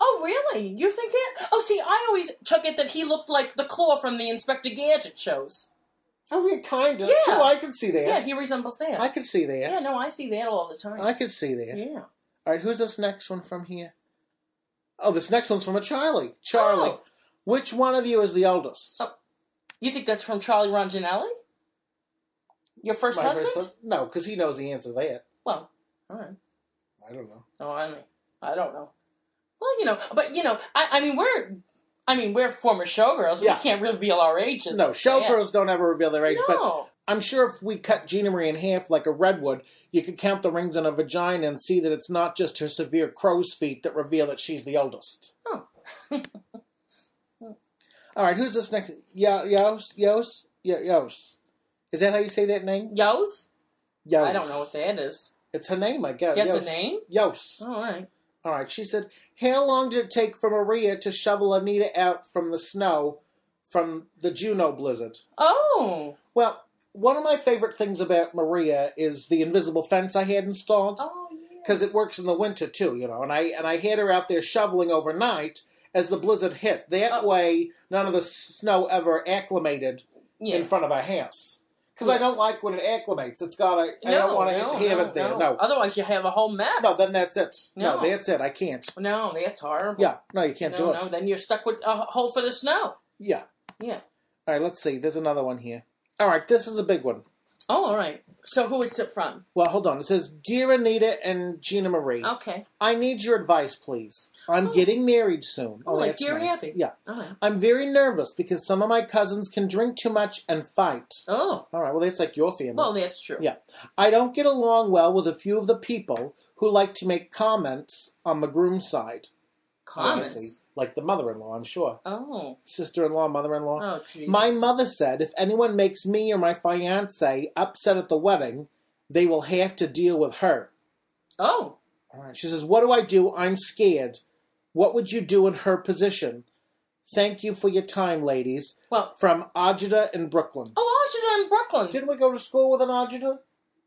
S4: Oh, really? You think that? Oh, see, I always took it that he looked like the Claw from the Inspector Gadget shows.
S1: Oh, yeah, kind of.
S4: Yeah.
S1: True, I can see that.
S4: Yeah, he resembles that.
S1: I can see that.
S4: Yeah, no, I see that all the time.
S1: I can see that.
S4: Yeah.
S1: All right, who's this next one from here? Oh, this next one's from a Charlie. Charlie.
S4: Oh.
S1: Which one of you is the oldest?
S4: Oh, you think that's from Charlie Ronginelli? Your first
S1: My
S4: husband?
S1: first husband? No, because he knows the answer to that.
S4: Well, all right.
S1: I don't know.
S4: Oh, I mean, I don't know. Well, you know, but you know, I, I mean, we're, I mean, we're former showgirls.
S1: Yeah.
S4: We can't reveal our ages.
S1: No, showgirls don't ever reveal their age, but
S4: No.
S1: I'm sure if we cut Gina Marie in half like a redwood, you could count the rings on her vagina and see that it's not just her severe crow's feet that reveal that she's the oldest.
S4: Oh.
S1: All right, who's this next? Yo, Yos? Yos? Yo, Yos. Is that how you say that name?
S4: Yos?
S1: Yos.
S4: I don't know what that is.
S1: It's her name, I guess.
S4: That's a
S1: Yos.
S4: name?
S1: Yos.
S4: All right.
S1: All right, she said, how long did it take for Maria to shovel Anita out from the snow from the Juno blizzard?
S4: Oh.
S1: Well, one of my favorite things about Maria is the invisible fence I had installed.
S4: Oh, yeah.
S1: Because it works in the winter, too, you know. And I and I had her out there shoveling overnight as the blizzard hit. That
S4: Oh.
S1: way, none of the snow ever acclimated
S4: Yeah.
S1: in front of our house. Because I
S4: Yeah.
S1: don't like when it acclimates. It's got to, I
S4: No,
S1: don't want to
S4: no,
S1: have
S4: no,
S1: it there.
S4: no.
S1: No.
S4: Otherwise, you have a whole mess.
S1: No, then that's it. No.
S4: No.
S1: that's it. I can't.
S4: No, that's horrible.
S1: Yeah, no, you can't
S4: no,
S1: do it.
S4: No, then you're stuck with a hole for the snow.
S1: Yeah.
S4: Yeah.
S1: All right, let's see. There's another one here. All right, this is a big one.
S4: Oh, all right. So who it's it from?
S1: Well, hold on. It says, Dear Anita and Gina Marie,
S4: Okay.
S1: I need your advice, please. I'm
S4: Oh.
S1: getting married soon.
S4: Oh, like
S1: that's
S4: Dear
S1: nice.
S4: Abby.
S1: Yeah.
S4: All right.
S1: I'm very nervous because some of my cousins can drink too much and fight.
S4: Oh.
S1: All right, well, that's like your family.
S4: Well, that's true.
S1: Yeah. I don't get along well with a few of the people who like to make comments on the groom's side.
S4: Comments.
S1: Obviously. Like the mother-in-law, I'm sure.
S4: Oh.
S1: Sister-in-law, mother-in-law.
S4: Oh, Jesus.
S1: My mother said if anyone makes me or my fiancé upset at the wedding, they will have to deal with her.
S4: Oh.
S1: All right. She says, what do I do? I'm scared. What would you do in her position? Thank you for your time, ladies.
S4: Well.
S1: From Ajita in Brooklyn.
S4: Oh, Ajita in Brooklyn.
S1: Didn't we go to school with an Ajita?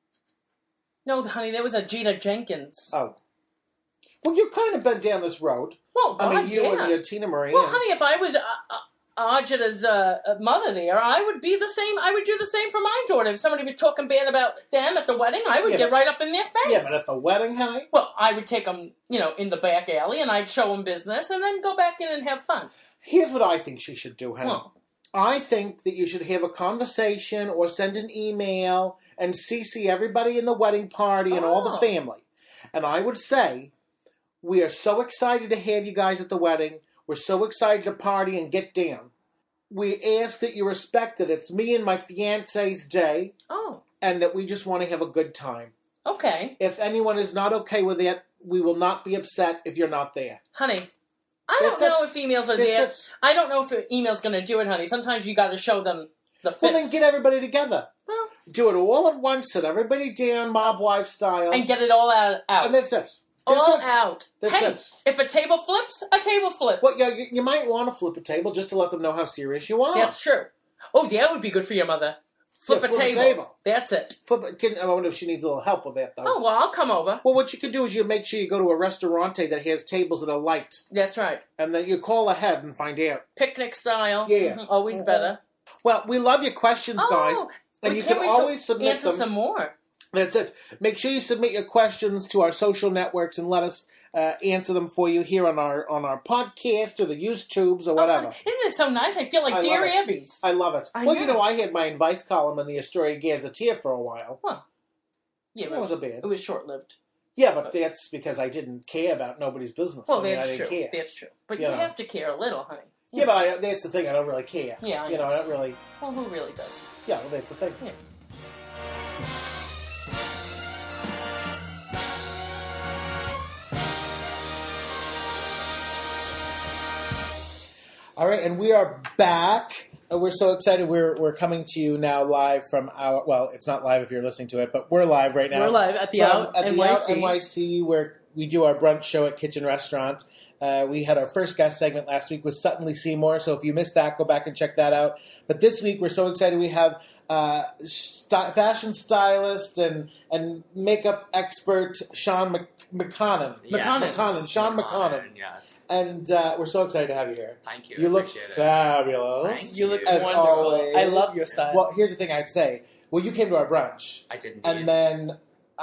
S4: No, honey, that was Ajita Jenkins.
S1: Oh. Well, you've kind of been down this road.
S4: Well, God,
S1: I mean, you
S4: yeah.
S1: and your Tina Marie.
S4: Well,
S1: and-
S4: honey, if I was uh, uh, Ajita's uh, uh, mother there, I would be the same. I would do the same for my daughter. If somebody was talking bad about them at the wedding, I would
S1: Yeah,
S4: get
S1: but-
S4: right up in their face.
S1: Yeah, but at the wedding, honey?
S4: Well, I would take them, you know, in the back alley, and I'd show them business, and then go back in and have fun.
S1: Here's what I think she should do, honey.
S4: Well,
S1: I think that you should have a conversation or send an email and C C everybody in the wedding party and all the
S4: Oh.
S1: family. And I would say, we are so excited to have you guys at the wedding. We're so excited to party and get down. We ask that you respect that it's me and my fiancé's day
S4: oh,
S1: and that we just want to have a good time.
S4: okay.
S1: If anyone is not okay with it, we will not be upset if you're not there.
S4: Honey, I don't
S1: That's
S4: know
S1: it.
S4: if emails are
S1: That's
S4: there.
S1: it.
S4: I don't know if an email's going to do it, honey. Sometimes you got to show them the fist.
S1: Well, then get everybody together.
S4: Well,
S1: Do it all at once, sit everybody down, mob wife style.
S4: and get it all out. out.
S1: And that's it. That's
S4: all
S1: it.
S4: out.
S1: That's
S4: hey,
S1: it.
S4: if a table flips, a table flips.
S1: Well, yeah, you, you might want to flip a table just to let them know how serious you are.
S4: That's true. Oh, that would be good for your mother. Flip,
S1: Yeah,
S4: a,
S1: flip a
S4: table.
S1: table.
S4: That's it.
S1: Flip it. Can, I wonder if she needs a little help with that, though.
S4: Oh, well, I'll come over.
S1: Well, what you could do is you make sure you go to a restaurante that has tables that are light,
S4: That's right.
S1: and then you call ahead and find out.
S4: Picnic style.
S1: Yeah.
S4: Mhm, always better.
S1: Well, we love your questions, guys.
S4: Oh,
S1: And
S4: we
S1: you
S4: can't
S1: can
S4: wait to
S1: always submit
S4: answer
S1: them.
S4: some more.
S1: That's it. Make sure you submit your questions to our social networks and let us uh, answer them for you here on our on our podcast or the YouTubes or whatever.
S4: Oh, Isn't it so nice? I feel like
S1: I
S4: Dear
S1: love it.
S4: Abby's.
S1: I love it.
S4: I
S1: well,
S4: know.
S1: you know, I had my advice column in the Astoria Gazetteer for a while.
S4: Well, yeah,
S1: It
S4: but
S1: wasn't bad.
S4: it was short-lived.
S1: Yeah, but that's because I didn't care about nobody's business.
S4: Well,
S1: I mean,
S4: that's
S1: I didn't
S4: true.
S1: care.
S4: That's true. But
S1: You
S4: you
S1: know.
S4: have to care a little, honey.
S1: Yeah, but I, that's the thing. I don't really care.
S4: Yeah, I
S1: you know, I don't really.
S4: Well, who really does?
S1: Yeah, well, that's the thing.
S4: Yeah.
S1: All right, and we are back. Uh, We're so excited. We're we're coming to you now live from our. Well, it's not live if you're listening to it, but we're live right now.
S4: We're live at the
S1: From-
S4: Out
S1: at
S4: N
S1: the
S4: Y
S1: Out
S4: C.
S1: N Y C, where we do our brunch show at Kitchen Restaurant. Uh, we had our first guest segment last week with Sutton Lee Seymour, so if you missed that, go back and check that out. But this week, we're so excited. We have uh, st- fashion stylist and and makeup expert Sean Mc- McConnon.
S4: McConnon.
S1: McConnon. Sean McConnon.
S6: Yes.
S1: And uh, we're so excited to have you here.
S6: Thank you.
S1: You look
S6: Appreciate it.
S1: fabulous.
S6: Thank
S4: You look
S1: As
S4: wonderful.
S1: always.
S4: I love your style.
S1: Well, here's the thing I have to say. Well, you came to our brunch,
S6: I did indeed.
S1: and then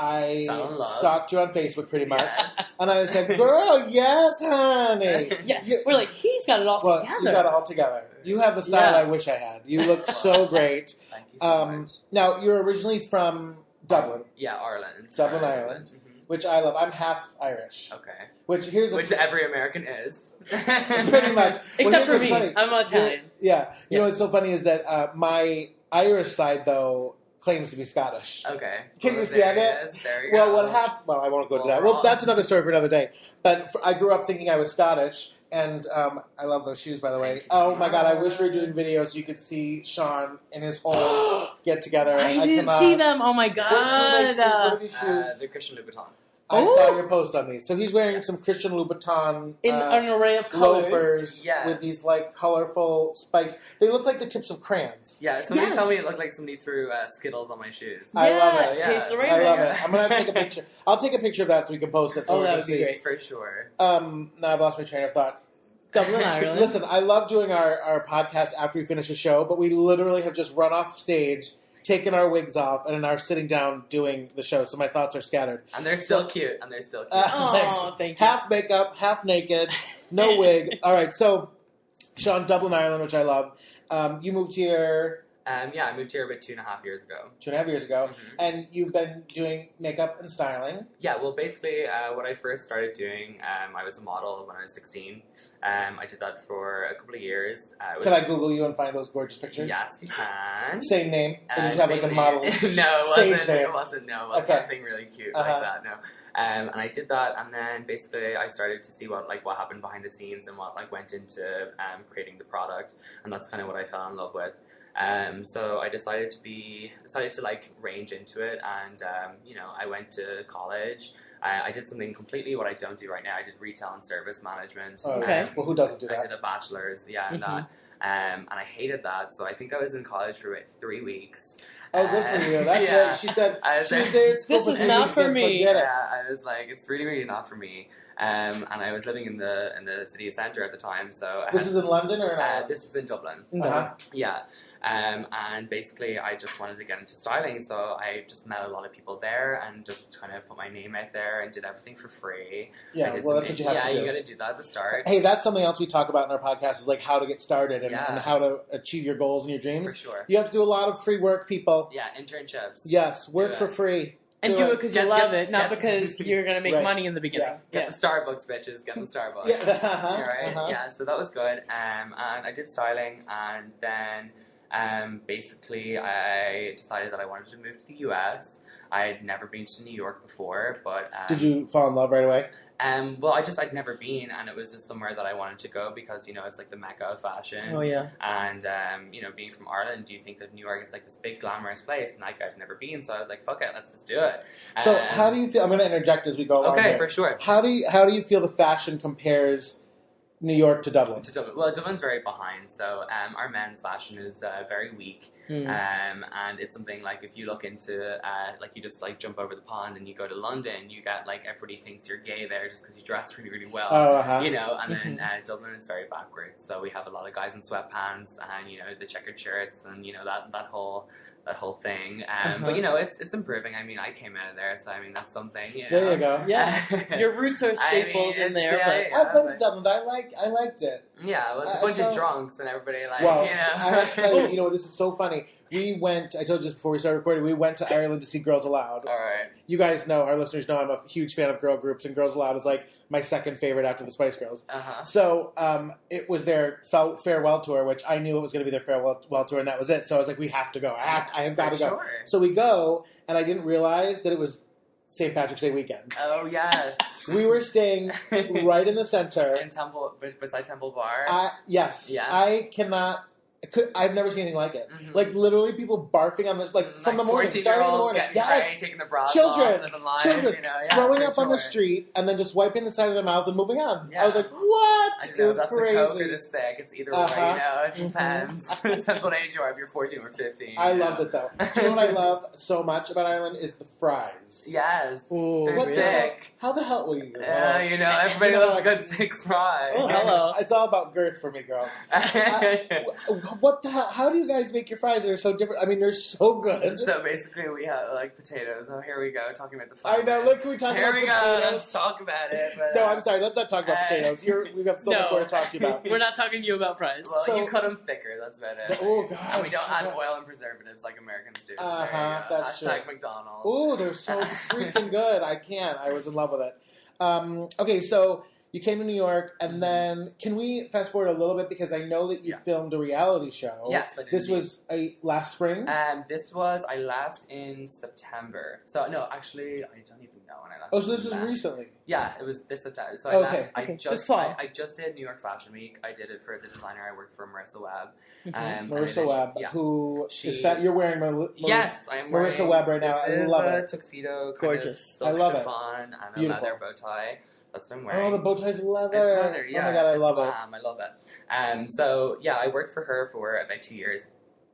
S1: I
S6: Fell in love.
S1: stalked you on Facebook pretty much.
S6: Yes.
S1: And I said, girl, yes, honey.
S4: yeah,
S1: You-
S4: we're like, he's got it all
S1: well,
S4: together.
S1: you got it all together. You have the style
S4: Yeah.
S1: I wish I had. You look so great.
S6: Thank you so
S1: Um,
S6: much.
S1: now, you're originally from Dublin,
S6: Yeah, Ireland.
S1: Dublin, Ireland.
S6: Mhm.
S1: which I love. I'm half Irish.
S6: Okay.
S1: Which, here's a...
S6: Which every American is.
S1: Pretty much. Well,
S4: Except
S1: here's
S4: for
S1: what's
S4: me.
S1: funny.
S4: I'm Italian.
S1: Yeah. You
S4: Yeah.
S1: know what's so funny is that uh, my Irish side, though, claims to be Scottish.
S6: Okay.
S1: Can you
S6: Well,
S1: stand
S6: there
S1: it?
S6: is. There you
S1: Well,
S6: go.
S1: what happened? Well, I won't go into
S6: Well,
S1: that.
S6: we're
S1: Well,
S6: all-
S1: that's another story for another day. But for, I grew up thinking I was Scottish, and um, I love those shoes, by the way.
S6: Thank you so
S1: Oh my god, I wish we were
S6: much.
S1: doing videos so you could see Sean in his whole get together.
S4: I didn't
S1: cannot-
S4: see them. Oh my
S1: What, who makes
S4: god.
S1: these? What are
S4: Uh,
S1: these
S6: Uh,
S1: shoes?
S6: the Christian Louboutin.
S1: I
S4: Ooh.
S1: saw your post on these. So he's wearing some Christian Louboutin
S4: in
S1: uh,
S4: an array of colors.
S1: loafers
S6: Yes.
S1: with these like colorful spikes. They look like the tips of crayons.
S6: Yeah, somebody
S4: Yes.
S6: told me it looked like somebody threw uh, Skittles on my shoes.
S1: I
S4: yeah,
S1: love it.
S6: Yeah.
S4: Taste the
S1: I
S4: rainbow.
S1: love it. I'm gonna have to take a picture. I'll take a picture of that so we can post it. So
S4: Oh,
S1: we
S4: that
S1: can
S4: would be
S1: see.
S4: great.
S6: For sure.
S1: Um, now I've lost my train of thought.
S4: Dublin, Ireland.
S1: Listen, I love doing our, our podcast after we finish a show, but we literally have just run off stage, taken our wigs off, and are sitting down doing the show. So my thoughts are scattered.
S6: And they're still cute. And they're still cute.
S1: Uh,
S4: Oh,
S1: thanks.
S4: thank you.
S1: Half makeup, half naked, no wig. All right, so Sean, Dublin, Ireland, which I love. Um, you moved here
S6: Um, yeah, I moved here about two and a half years ago.
S1: two and a half years ago,
S6: Mhm.
S1: and you've been doing makeup and styling.
S6: Yeah, well, basically, uh, what I first started doing, um, I was a model when I was sixteen. Um, I did that for a couple of years. Uh, it was,
S1: Can I Google you and find those gorgeous pictures?
S6: Yes, you can.
S1: Same name? Or
S6: Uh,
S1: did you have like
S6: same
S1: a
S6: name.
S1: model
S6: no, it
S1: stage
S6: wasn't.
S1: name?
S6: It wasn't. No, it wasn't
S1: Okay.
S6: something really cute
S1: Uh-huh.
S6: like that. No. Um, and I did that, and then basically I started to see what like what happened behind the scenes and what like went into um, creating the product, and that's kind of what I fell in love with. Um, so I decided to be decided to like range into it, and um, you know I went to college. I, I did something completely what I don't do right now. I did retail and service management.
S1: Oh,
S4: Okay.
S6: Um,
S1: Well, who doesn't do
S6: I
S1: that?
S6: did a bachelor's, yeah, and
S4: Mhm.
S6: that. Um, and I hated that, so I think I was in college for about three weeks.
S1: Oh, good for you.
S6: Uh,
S1: That's
S6: yeah.
S1: it. She said
S6: I was
S1: she was
S6: like-
S1: there at school
S4: This
S1: for
S4: is
S1: three
S4: not
S1: weeks
S4: for
S1: and
S4: me.
S1: Forget it.
S6: Yeah, I was like, it's really, really not for me. Um, and I was living in the in the city centre at the time, so I
S1: This
S6: had,
S1: is in London or in
S6: uh,
S1: Ireland?
S6: this is in Dublin.
S4: No.
S1: Uh-huh.
S6: Yeah. Um, and basically, I just wanted to get into styling, so I just met a lot of people there and just kind of put my name out there and did everything for free. I
S1: Yeah,
S6: did
S1: well,
S6: some-
S1: that's what you have
S6: yeah,
S1: to do.
S6: you got to do that at the start.
S1: Hey, that's something else we talk about in our podcast is like how to get started and,
S6: Yeah.
S1: and how to achieve your goals and your dreams.
S6: For sure.
S1: You have to do a lot of free work, people.
S6: Yeah, internships.
S1: Yes, work
S6: Do
S1: for
S6: it.
S1: free.
S4: And do it because you
S6: Get-
S4: love
S6: get-
S4: it, not
S6: get-
S4: because you're going to make
S1: Right.
S4: money in the beginning.
S1: Yeah.
S6: Get
S4: Yeah.
S6: the Starbucks, bitches. Get the Starbucks.
S1: Yeah, uh-huh,
S6: right?
S1: uh-huh.
S6: Yeah, so that was good. Um, and I did styling, and then um, basically I decided that I wanted to move to the U S. I had never been to New York before, but um,
S1: Did you fall in love right away?
S6: Um, well, I just I'd never been, and it was just somewhere that I wanted to go because you know it's like the mecca of fashion.
S4: Oh, yeah.
S6: And um, you know, being from Ireland, do you think that New York it's like this big glamorous place? And like I've never been, so I was like, fuck it, let's just do it.
S1: So,
S6: Um,
S1: how do you feel? I'm going to interject as we go along.
S6: Okay,
S1: here.
S6: for sure.
S1: How do you how do you feel the fashion compares New York to Dublin?
S6: To Dublin. Well, Dublin's very behind, so um, our men's fashion is uh, very weak,
S4: Mm.
S6: um, and it's something like if you look into uh, like you just like jump over the pond and you go to London, you get like everybody thinks you're gay there just because you dress really really well,
S1: Oh, uh-huh.
S6: you know. And then uh, Dublin is very backwards, so we have a lot of guys in sweatpants and you know the checkered shirts and you know that that whole. That whole thing, um,
S4: Uh-huh.
S6: but you know it's it's improving. I mean, I came out of there, so I mean that's something. You know?
S1: There you go.
S4: Yeah. Your roots are
S6: I
S4: stapled
S6: mean,
S4: in there,
S6: yeah,
S4: but
S6: yeah,
S1: I've been to
S6: but-
S1: Dublin. I like I liked it.
S6: Yeah, well, it's a
S1: I- I
S6: bunch
S1: felt-
S6: of drunks and everybody like
S1: Well,
S6: you know.
S1: I have to tell you, you know, this is so funny. We went. I told you this before we started recording. We went to Ireland to see Girls Aloud.
S6: All right.
S1: You guys know, our listeners know, I'm a huge fan of girl groups, and Girls Aloud is like my second favorite after the Spice Girls.
S6: Uh huh.
S1: So um, it was their fel- farewell tour, which I knew it was going to be their farewell well tour, and that was it. So I was like, we have to go. I have, I have got to
S6: For
S1: go.
S6: sure.
S1: So we go, and I didn't realize that it was Saint Patrick's Day weekend.
S6: Oh yes.
S1: We were staying right in the center.
S6: in Temple, b- beside Temple Bar.
S1: I, yes,
S6: Yeah.
S1: I cannot could, I've never seen anything like it.
S6: Mhm.
S1: Like literally people barfing on this, like
S6: Mm,
S1: from
S6: like
S1: the morning, starting in the morning.
S6: getting
S1: Yes,
S6: ready, taking the bras
S1: children,
S6: off, living life,
S1: children
S6: you know, yeah,
S1: throwing
S6: for
S1: up on the
S6: sure.
S1: street and then just wiping the side of their mouths and moving on.
S6: Yeah.
S1: I was like, what?
S6: I don't
S1: It
S6: know,
S1: was
S6: that's
S1: crazy.
S6: the Coke or the sick. It's either way,
S1: Uh-huh.
S6: you know. It just depends. It depends what age you are. If you're fourteen or fifteen.
S1: I
S6: you
S1: loved
S6: know.
S1: it though. Do you know what I love so much about Ireland is the fries.
S6: Yes.
S4: Ooh,
S6: They're
S1: What the hell?
S6: thick.
S1: How the hell will you?
S6: Yeah, you know, everybody
S1: You know,
S6: loves a
S1: like-
S6: good thick fry.
S4: Oh, hello.
S1: It's all about girth for me, girl. I- what the hell? How do you guys make your fries that are so different? I mean, they're so good.
S6: So basically, we have like potatoes. Oh, here we go, talking about the
S1: I
S6: fire.
S1: know. Look, can we talk
S6: Here
S1: about
S6: we go.
S1: potatoes?
S6: Let's talk about it. But,
S1: No,
S6: uh,
S1: I'm sorry. Let's not talk about
S6: uh,
S1: potatoes. You're, we've got so much
S4: No.
S1: more to talk to you about.
S4: We're not talking to you about fries.
S6: Well,
S1: So-
S6: you cut them thicker. That's about it.
S1: Oh, God,
S6: And we don't
S1: so
S6: add
S1: good.
S6: oil and preservatives like Americans do. So
S1: Uh-huh,
S6: there you go.
S1: that's
S6: Hashtag
S1: true.
S6: McDonald's.
S1: Ooh, they're so freaking good. I can't. I was in love with it. Um, okay, so you came to New York, and then can we fast forward a little bit because I know that you
S6: Yeah.
S1: filmed a reality show.
S6: Yes, I did
S1: This
S6: indeed.
S1: was a last spring.
S6: Um, this was I left in September. So no, actually, I don't even know when I left.
S1: oh, so this was
S6: Left.
S1: recently.
S6: Yeah, it was this September. So I
S1: Okay.
S6: left. I
S4: Okay, this
S6: just
S4: fall.
S6: I, I just did New York Fashion Week. I did it for the designer I worked for, Marissa Webb. Um, and I
S1: Marissa
S6: did-
S1: Webb,
S6: Yeah.
S1: who
S6: She-
S1: is that? You're wearing Mar- Mar-
S6: Yes, I am
S1: Marissa
S6: wearing,
S1: Webb right now.
S6: This
S1: I
S6: is
S1: love
S6: a
S1: it.
S6: tuxedo, kind
S4: Gorgeous.
S6: Of silk
S1: I love it.
S6: chiffon and a
S1: Beautiful.
S6: leather bow tie. That's what I'm wearing.
S1: Oh, the bow tie's leather.
S6: It's leather, yeah.
S1: Oh my god, I
S6: it's
S1: love it.
S6: glam. I love it. Um, so yeah, I worked for her for about two years,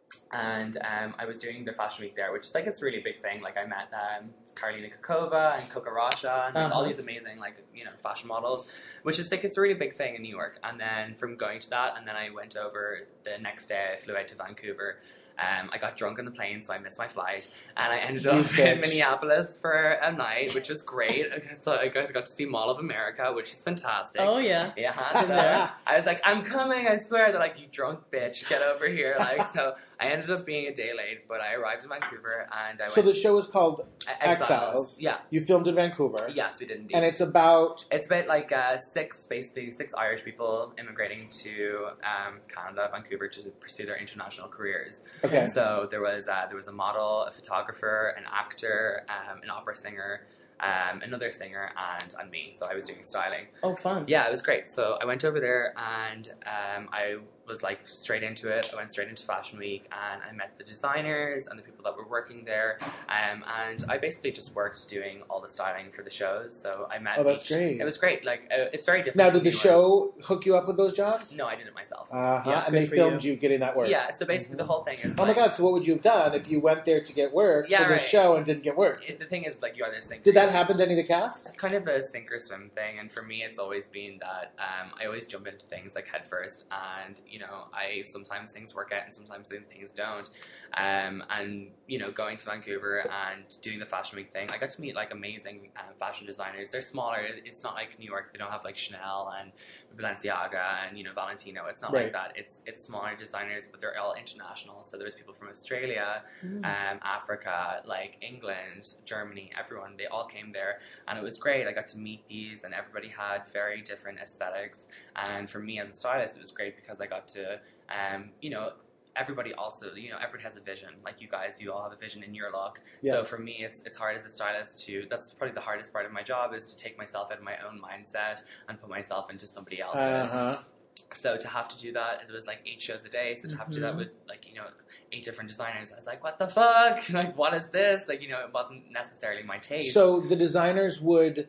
S6: and um, I was doing the fashion week there, which is like it's a really big thing. Like I met um, Karolina Kokova and Coca Rasha and like, all
S4: Uh-huh.
S6: these amazing like you know fashion models, which is like it's a really big thing in New York. And then from going to that, and then I went over the next day. I flew out to Vancouver. Um, I got drunk on the plane, so I missed my flight, and I ended
S1: You
S6: up
S1: bitch.
S6: in Minneapolis for a night, which was great. So I got got to see Mall of America, which is fantastic.
S4: Oh, yeah.
S6: Yeah, so I was like, I'm coming, I swear. They're like, you drunk bitch, get over here. Like, so I ended up being a day late, but I arrived in Vancouver and I
S1: So
S6: went
S1: the show is called
S6: to
S1: Exiles.
S6: Yeah,
S1: You filmed in Vancouver.
S6: yes, we did indeed.
S1: And it's about
S6: It's about like uh, six, basically six Irish people immigrating to um, Canada, Vancouver, to pursue their international careers.
S1: okay.
S6: So there was uh, there was a model, a photographer, an actor, um, an opera singer, um, another singer, and and me. So I was doing styling.
S4: Oh, fun.
S6: Yeah, it was great. So I went over there and um, I was like straight into it. I went straight into Fashion Week and I met the designers and the people that were working there. Um, and I basically just worked doing all the styling for the shows. So I met.
S1: Oh, that's
S6: each-
S1: great.
S6: It was great. Like uh, it's very different.
S1: Now,
S6: from
S1: did the
S6: New York.
S1: show hook you up with those jobs?
S6: No, I did it myself.
S1: Uh huh.
S6: Yeah,
S1: and they
S4: good for
S1: filmed
S4: you.
S1: you getting that work.
S6: Yeah. So basically, the whole thing is.
S1: Oh my
S6: like,
S1: god! So what would you have done if you went there to get work
S6: Yeah,
S1: for the
S6: right.
S1: show and didn't get work?
S6: It, the thing is, like, you either sink.
S1: Did
S6: or
S1: that
S6: you
S1: happen to any of the cast?
S6: It's kind of a sink or swim thing, and for me, it's always been that um, I always jump into things like head first, and you know, I sometimes things work out and sometimes things don't. Um, and you know, going to Vancouver and doing the Fashion Week thing, I got to meet like amazing um, fashion designers. They're smaller. It's not like New York. They don't have like Chanel and Balenciaga and you know Valentino. It's not
S1: Right.
S6: like that. It's it's smaller designers, but they're all international. So there's people from Australia,
S4: Mm.
S6: um, Africa, like England, Germany, everyone. They all came there, and it was great. I got to meet these, and everybody had very different aesthetics. And for me as a stylist, it was great because I got to, um, you know. Everybody also, you know, everyone has a vision. Like you guys, you all have a vision in your look.
S1: Yeah.
S6: So for me, it's it's hard as a stylist to. That's probably the hardest part of my job is to take myself out of my own mindset and put myself into somebody else's.
S1: Uh huh.
S6: So to have to do that, it was like eight shows a day. So to have to do that
S4: Mhm.
S6: with like you know eight different designers, I was like, what the fuck? Like, what is this? Like, you know, it wasn't necessarily my taste.
S1: So the designers would,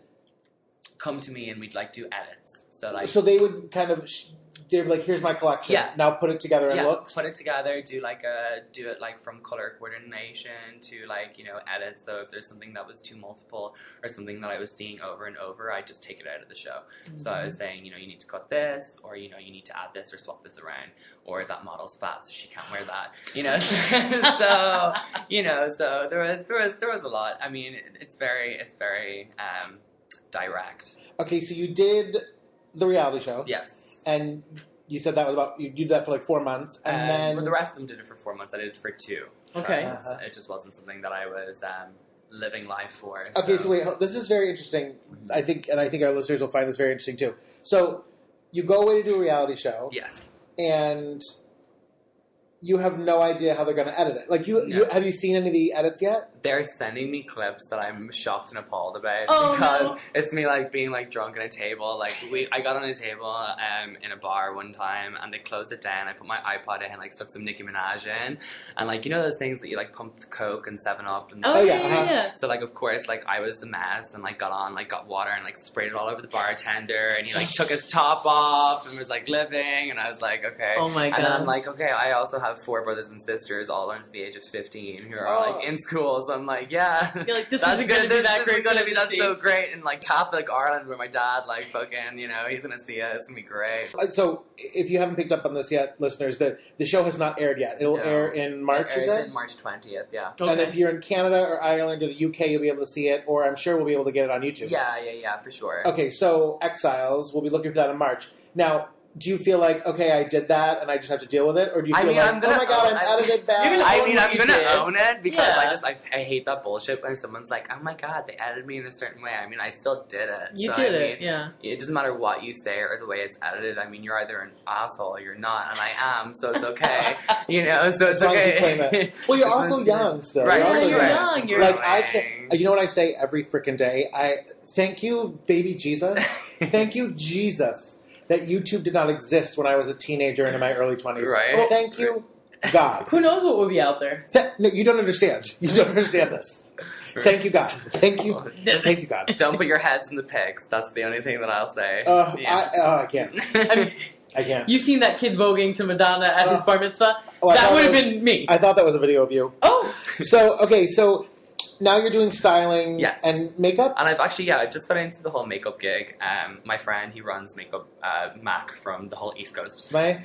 S6: come to me and we'd like do edits. So like,
S1: so they would kind of, sh- they'd be like, "Here's my collection.
S6: Yeah.
S1: Now put it together in
S6: yeah,
S1: looks."
S6: put it together. Do like a do it like from color coordination to like you know edit. So if there's something that was too multiple or something that I was seeing over and over, I just take it out of the show. So I was saying, you know, you need to cut this, or you know, you need to add this or swap this around, or that model's fat, so she can't wear that. You know, so you know, so there was there was there was a lot. I mean, it's very it's very um, direct.
S1: Okay, so you did the reality show,
S6: Yes,
S1: and you said that was about you did that for like four months, and
S6: Um,
S1: then
S6: well, the rest of them did it for four months. I did it for two.
S4: Okay.
S6: Right?
S1: Uh-huh.
S6: It just wasn't something that I was um, living life for.
S1: Okay, so wait, this is very interesting. I think, and I think our listeners will find this very interesting too. So, you go away to do a reality show,
S6: Yes.
S1: and you have no idea how they're going to edit it. Like, you,
S6: No.
S1: you have you seen any of the edits yet?
S6: They're sending me clips that I'm shocked and appalled about
S4: Oh,
S6: because
S4: no.
S6: it's me like being like drunk at a table. Like we, I got on a table um in a bar one time and they closed it down. I put my iPod in and like stuck some Nicki Minaj in, and like you know those things that you like pump Coke and Seven Up and
S4: Oh,
S1: Oh,
S4: yeah,
S1: yeah,
S4: yeah,
S1: uh-huh.
S4: yeah.
S6: So like of course like I was a mess and like got on like got water and like sprayed it all over the bartender and he like took his top off and was like living and I was like okay.
S4: Oh my
S6: And then I'm
S4: god.
S6: like okay, I also have four brothers and sisters all under the age of fifteen who are
S1: Oh.
S6: like in school, so I'm like yeah.
S4: You're like, this
S6: That's
S4: isn't
S6: good.
S4: gonna be
S6: This,
S4: that
S6: this
S4: great
S6: is gonna
S4: for
S6: be
S4: them to
S6: that's
S4: see.
S6: so great in like Catholic Ireland where my dad like fucking you know he's gonna see it. It's gonna be great.
S1: Uh, So, if you haven't picked up on this yet, listeners, the, the show has not aired yet. It'll
S6: No.
S1: air in March,
S6: It
S1: is
S6: airs
S1: it?
S6: in March twentieth. Yeah.
S1: And
S4: Okay.
S1: if you're in Canada or Ireland or the U K, you'll be able to see it, or I'm sure we'll be able to get it on YouTube.
S6: Yeah, yeah, yeah, for sure.
S1: Okay, so Exiles, we'll be looking for that in March. Now, do you feel like, okay, I did that and I just have to deal with it? Or do you
S6: I
S1: feel
S6: mean,
S1: like,
S6: I'm gonna
S1: oh my god,
S6: own-
S1: I'm
S6: I-
S1: edited bad?
S4: You're gonna
S6: I
S4: own
S6: mean,
S4: what
S6: I'm
S4: you
S6: gonna
S4: did.
S6: own it because I
S4: Yeah.
S6: just I, I hate that bullshit when someone's like, oh my god, they edited me in a certain way. I mean, I still did it.
S4: You
S6: so,
S4: did
S6: I
S4: it,
S6: mean,
S4: yeah.
S6: It doesn't matter what you say or the way it's edited. I mean, you're either an asshole or you're not, and I am, so it's okay. you know, so it's
S1: As long as you
S6: okay.
S1: claim it. Well, you're
S6: As long
S1: also
S6: as you-
S1: young, so
S6: Right,
S1: you're
S4: Yeah,
S1: also
S4: you're
S1: young.
S4: young, you're
S1: Like, I
S6: growing.
S1: can, you know what I say every freaking day? I thank you, baby Jesus. Thank you, Jesus, that YouTube did not exist when I was a teenager and in my early twenties.
S6: Right.
S1: Well, thank you, God.
S4: Who knows what will be out there?
S1: Th- no, you don't understand. You don't understand this. Thank you, God. Thank you. Thank you, God.
S6: Don't put your heads in the pigs. That's the only thing that I'll say.
S1: Uh,
S6: yeah.
S1: I, uh, I can't.
S4: I mean,
S1: I can't.
S4: you've seen that kid voguing to Madonna at his
S1: Uh,
S4: bar mitzvah?
S1: oh, I
S4: that
S1: thought
S4: would have
S1: it was-
S4: been me.
S1: I thought that was a video of you.
S4: oh!
S1: So, okay, so now you're doing styling
S6: Yes.
S1: and makeup?
S6: And I've actually, yeah, I've just got into the whole makeup gig. Um, my friend, he runs makeup, uh, Mac from the whole East Coast.
S1: It's my
S6: So,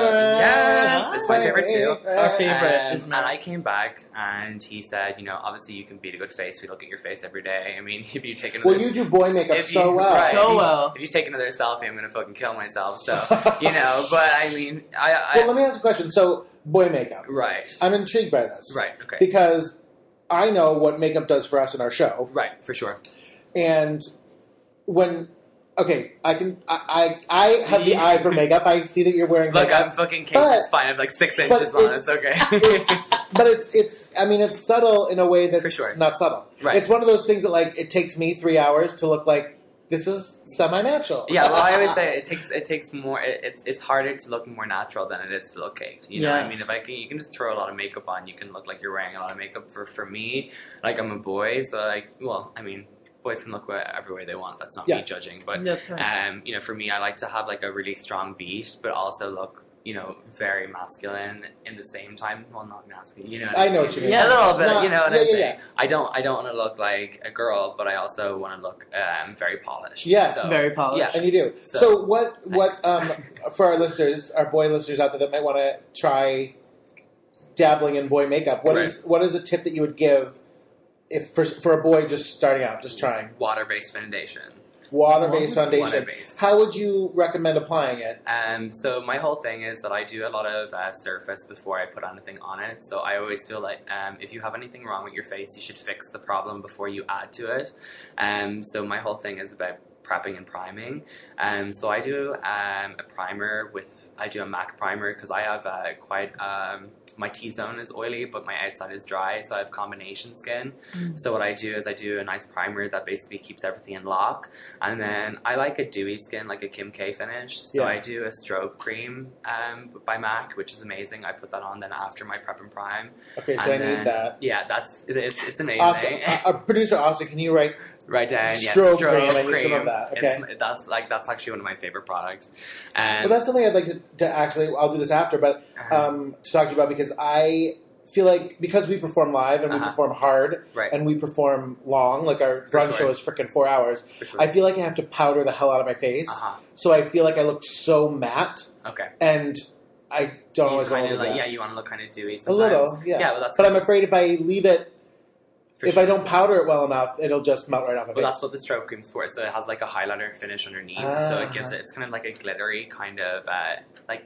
S6: yes, it's my favorite too.
S4: Our favorite
S6: Um,
S4: is
S6: and
S4: Mac.
S6: I came back and he said, you know, obviously you can beat a good face. We look at your face every day. I mean, if you take another,
S1: Well, you do boy makeup
S6: if
S1: so
S6: you,
S1: well.
S6: right,
S4: So
S6: if you,
S4: well.
S6: If you take another selfie, I'm gonna fucking kill myself. So you know, but I mean, I, I
S1: Well, let me ask a question. So, boy makeup.
S6: right,
S1: I'm intrigued by this.
S6: right, okay,
S1: Because I know what makeup does for us in our show.
S6: right, for sure.
S1: And when... Okay, I can... I I, I have the eye for makeup. I see that you're wearing
S6: Look,
S1: makeup.
S6: I'm fucking cake.
S1: But-
S6: It's fine. I'm like six
S1: but
S6: inches long. It's,
S1: it's-
S6: okay.
S1: it's, but it's it's I mean it's subtle in a way that's
S6: For sure.
S1: not subtle.
S6: Right.
S1: It's one of those things that like it takes me three hours to look like this is semi-natural.
S6: Yeah, well, I always say it takes it takes more. It, it's it's harder to look more natural than it is to look caked. You know, what I
S4: Yes.
S6: mean, if I can, you can just throw a lot of makeup on, you can look like you're wearing a lot of makeup. For for me, like I'm a boy, so like, well, I mean, boys can look every way they want. That's not
S1: Yeah.
S6: me judging, but
S4: That's right.
S6: um, you know, for me, I like to have like a really strong beat, but also look, you know, very masculine in the same time. Well, not masculine, you know. What
S1: I know
S6: mean?
S1: what you mean.
S4: Yeah.
S6: A little bit,
S1: Not-
S6: you know what
S1: yeah,
S6: I'm
S1: yeah,
S6: saying.
S1: yeah.
S6: I don't, I don't want to look like a girl, but I also want to look um, very polished.
S1: Yeah.
S6: so,
S4: Very polished.
S6: Yeah.
S1: And you do. So,
S6: So-
S1: what what um for our listeners, our boy listeners out there that might want to try dabbling in boy makeup, what is what is a tip that you would give if for for a boy just starting out, just trying
S6: Water-based foundation.
S1: water-based foundation?
S6: Water-based.
S1: How would you recommend applying it?
S6: Um, so my whole thing is that I do a lot of uh, surface before I put anything on it. So I always feel like um, if you have anything wrong with your face, you should fix the problem before you add to it. Um, so my whole thing is about prepping and priming. Um, so I do um, a primer with, I do a MAC primer because I have uh, quite, um, my T-zone is oily, but my outside is dry, so I have combination skin.
S4: Mm.
S6: So what I do is I do a nice primer that basically keeps everything in lock. And then I like a dewy skin, like a Kim K finish. So
S1: Yeah.
S6: I do a strobe cream um, by MAC, which is amazing. I put that on then after my prep and prime.
S1: Okay, so
S6: And
S1: I
S6: then-
S1: need that.
S6: Yeah, that's, it's, it's amazing.
S1: Awesome. Uh, uh, producer Austin, can you write?
S6: Right down, yeah.
S1: Strobe cream, I need some of that,
S6: It's-
S1: okay.
S6: that's like that's actually one of my favorite products. Um,
S1: Well, that's something I'd like to, to actually. I'll do this after, but um, to talk to you about because I feel like because we perform live and we
S6: Uh-huh.
S1: perform hard
S6: right,
S1: and we perform long, like our
S6: For
S1: run
S6: sure.
S1: show is freaking four hours.
S6: for sure.
S1: I feel like I have to powder the hell out of my face,
S6: uh-huh.
S1: so I feel like I look so matte,
S6: Okay.
S1: and I don't
S6: You
S1: always want to
S6: kinda
S1: do
S6: like,
S1: that.
S6: yeah, you want to look kind of dewy
S1: A
S6: sometimes.
S1: little, yeah.
S6: Yeah, but that's
S1: But I'm afraid if I leave it,
S6: for
S1: if
S6: sure.
S1: I don't powder it well enough, it'll just melt right off my
S6: Well,
S1: face.
S6: that's what the strobe cream's for. So it has like a highlighter finish underneath, so it gives it. It's kind of like a glittery kind of uh, like. Uh,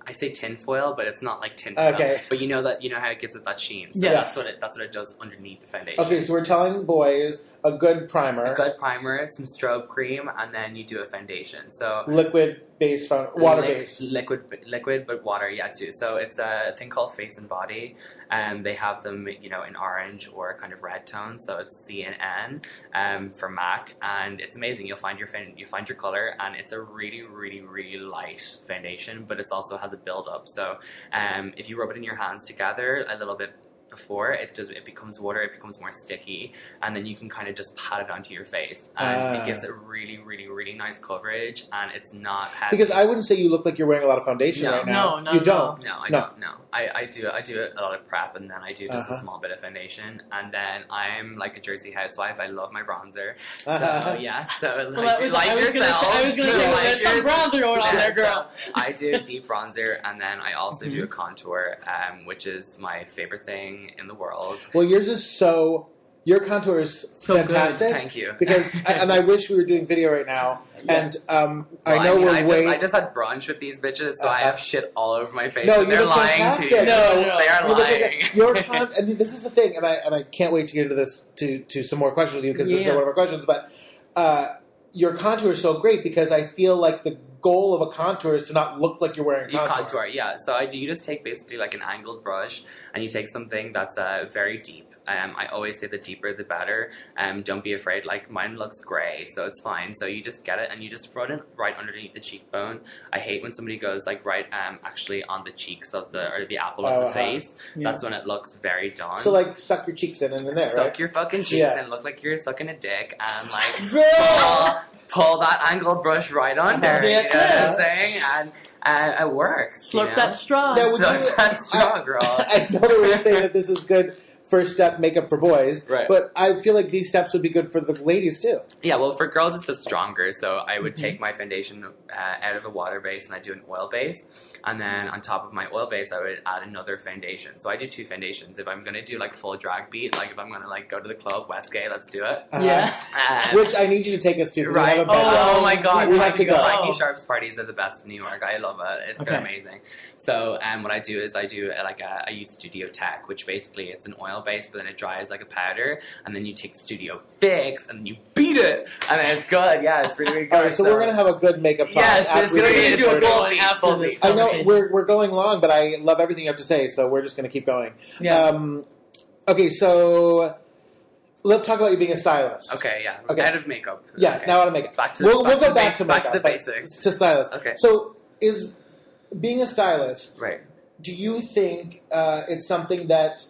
S6: I say tinfoil, but it's not like tinfoil.
S1: Okay.
S6: But you know that you know how it gives it that sheen. So
S4: Yes.
S6: that's what it that's what it does underneath the foundation.
S1: Okay, so we're telling boys a good primer,
S6: A good primer, some strobe cream, and then you do a foundation. So
S1: liquid based, water
S6: Liq-
S1: based.
S6: liquid, liquid, but water, yeah, too. So it's a thing called Face and Body, and they have them, you know, in orange or kind of red tones. So it's C and N um, for MAC, and it's amazing. You'll find your fin- you find your color, and it's a really, really, really light foundation, but it also has a build up. So um, if you rub it in your hands together a little bit before it does, it becomes water. It becomes more sticky, and then you can kind of just pat it onto your face, and
S1: Ah.
S6: it gives it really, really, really nice coverage, and it's not heavy.
S1: Because I wouldn't say you look like you're wearing a lot of foundation
S6: No.
S1: right now.
S4: No, not
S1: you
S4: at
S1: don't.
S4: all.
S6: No, I
S1: No.
S6: don't. No, I, I do. I do a lot of prep, and then I do just
S1: Uh-huh.
S6: a small bit of foundation, and then I'm like a Jersey housewife. I love my bronzer. So
S1: Uh-huh.
S6: yeah, so like,
S4: Well, that was,
S6: like
S4: I was gonna say, I was gonna
S6: yourselves,
S4: say,
S6: like
S4: there's some
S6: your-
S4: bronzer going on
S6: Yeah,
S4: there, girl.
S6: so I do a deep bronzer, and then I also do
S4: Mm-hmm.
S6: a contour, um, which is my favorite thing in the world.
S1: Well, yours is so. Your contour is
S4: So good.
S1: fantastic.
S6: Thank you.
S1: Because, and I wish we were doing video right now. And um,
S6: Well,
S1: I know
S6: mean,
S1: we're
S6: I
S1: way.
S6: Just, I just had brunch with these bitches, so I
S1: Uh-huh.
S6: have shit all over my face.
S1: No,
S6: and
S1: you
S6: they're
S1: look
S6: lying
S1: fantastic.
S6: to you.
S4: No, no,
S6: they are
S1: You look like
S6: lying.
S1: a- your con- I mean, this is the thing, and I and I can't wait to get into this to to some more questions with you because this is
S4: Yeah.
S1: one of our questions. But uh, your contour is so great because I feel like the goal of a contour is to not look like you're wearing
S6: You
S1: contour.
S6: contour, yeah. So I do. You just take basically like an angled brush, and you take something that's uh, very deep. Um, I always say the deeper the better. Um, don't be afraid. Like mine looks grey, so it's fine. So you just get it and you just run it right underneath the cheekbone. I hate when somebody goes like right, um, actually on the cheeks of the or the apple
S1: Oh,
S6: of the
S1: uh-huh.
S6: face.
S4: Yeah.
S6: That's when it looks very done.
S1: So like suck your cheeks in and in there,
S6: suck
S1: right?
S6: your fucking cheeks
S1: Yeah.
S6: and look like you're sucking a dick and like
S1: Girl!
S6: pull, pull that angled brush right under.
S4: Uh-huh.
S6: You know what
S4: Yeah.
S6: I'm saying? And uh, it works. you
S4: Slurp
S6: know?
S4: that straw.
S1: Now, would
S6: Suck
S1: you-
S6: that straw, girl.
S1: I know that we're saying that this is good first step makeup for boys,
S6: Right.
S1: but I feel like these steps would be good for the ladies too.
S6: Yeah, well, for girls, it's just stronger. So I would
S4: Mm-hmm.
S6: take my foundation uh, out of a water base and I do an oil base. And then on top of my oil base, I would add another foundation. So I do two foundations. If I'm going to do like full drag beat, like if I'm going to like go to the club, Westgate, let's do it.
S1: Uh,
S4: Yeah.
S6: Um,
S1: Which I need you to take us to. 'cause we
S6: Right.
S1: haven't been
S6: Oh,
S1: there.
S6: my God.
S1: We have to go.
S6: Frankie Sharp's parties are the best in New York. I love it. It's, they're
S4: Okay.
S6: amazing. So um, what I do is I do uh, like a, I use Studio Tech, which basically it's an oil base, but then it dries like a powder, and then you take Studio Fix and you beat it, and then it's good. Yeah, it's really, really good.
S1: All right, so, we're gonna have a good makeup talk.
S6: Yes,
S1: after
S6: it's
S1: we
S6: gonna
S1: do
S6: be
S1: the
S6: a good
S1: recording.
S6: one
S4: beat,
S6: after
S4: full
S6: this.
S4: beat.
S1: I know
S4: conversation.
S1: we're we're going long, but I love everything you have to say, so we're just gonna keep going.
S4: Yeah.
S1: Um, okay, so let's talk about you being a stylist.
S6: Okay, yeah.
S1: Okay.
S6: Out of makeup.
S1: Yeah,
S6: Okay.
S1: now out of makeup.
S6: Back to
S1: we'll
S6: back
S1: we'll
S6: to
S1: go back
S6: base-
S1: to
S6: back
S1: makeup,
S6: to the
S1: but
S6: basics.
S1: to stylist.
S6: Okay.
S1: So is being a stylist?
S6: Right.
S1: Do you think uh, it's something that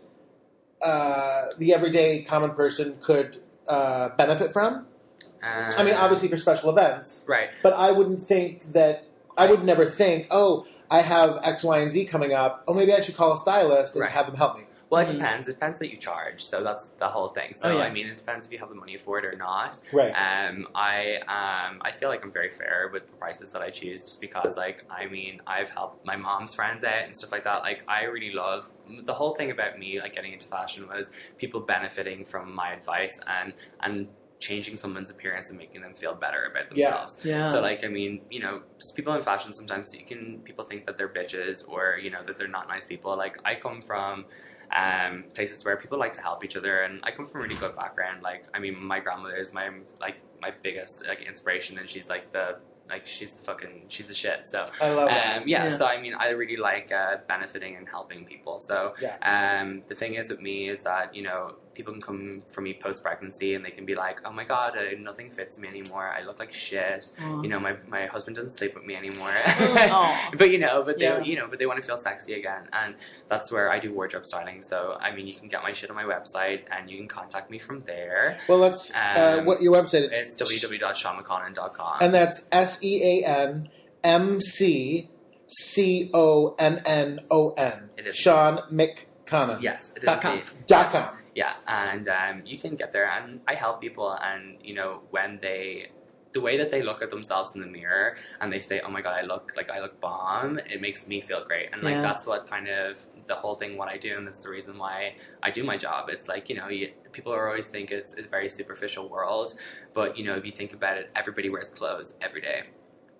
S1: uh, the everyday common person could uh, benefit from?
S6: Uh,
S1: I mean, obviously for special events,
S6: Right.
S1: but I wouldn't think that. I would never think, oh, I have X, Y, and Z coming up. Oh, maybe I should call a stylist and
S6: Right.
S1: have them help me.
S6: Well, it
S4: Mhm.
S6: depends. It depends what you charge. So that's the whole thing. So
S4: Oh, yeah.
S6: I mean, it depends if you have the money for it or not.
S1: Right.
S6: Um, I um, I feel like I'm very fair with the prices that I choose, just because, like, I mean, I've helped my mom's friends out and stuff like that. Like, I really love the whole thing about me, like, getting into fashion was people benefiting from my advice and and changing someone's appearance and making them feel better about
S1: Yeah.
S6: themselves.
S4: Yeah.
S6: So, like, I mean, you know, just people in fashion, sometimes you can people think that they're bitches or, you know, that they're not nice people. Like, I come from um, places where people like to help each other, and I come from a really good background. Like, I mean, my grandmother is my like my biggest like inspiration, and she's like the like she's fucking she's a shit. So
S1: I love that.
S6: um, yeah,
S4: Yeah.
S6: so I mean, I really like uh, benefiting and helping people. So
S1: Yeah.
S6: um, the thing is with me is that, you know, people can come from me post pregnancy and they can be like, oh my god, uh, nothing fits me anymore. I look like shit.
S4: Aw.
S6: You know, my, my husband doesn't sleep with me anymore.
S4: Aw.
S6: But you know, but they
S4: Yeah.
S6: you know, but they want to feel sexy again, and that's where I do wardrobe styling. So I mean, you can get my shit on my website, and you can contact me from there.
S1: Well, let's. uh,
S6: Um,
S1: what your website?
S6: It's w w w dot sean mcconnon dot com.
S1: And that's S E A N M C C O N N O N.
S6: It is.
S1: Sean McConnon.
S6: Yes, it is.
S4: Dot com.
S6: indeed.
S1: Dot com.
S6: Yeah, and um, you can get there, and I help people, and you know, when they, the way that they look at themselves in the mirror, and they say, "Oh my god, I look like I look bomb," it makes me feel great, and like
S4: Yeah.
S6: that's what kind of the whole thing what I do, and that's the reason why I do my job. It's like, you know, you, people are always think it's a very superficial world, but you know, if you think about it, everybody wears clothes every day.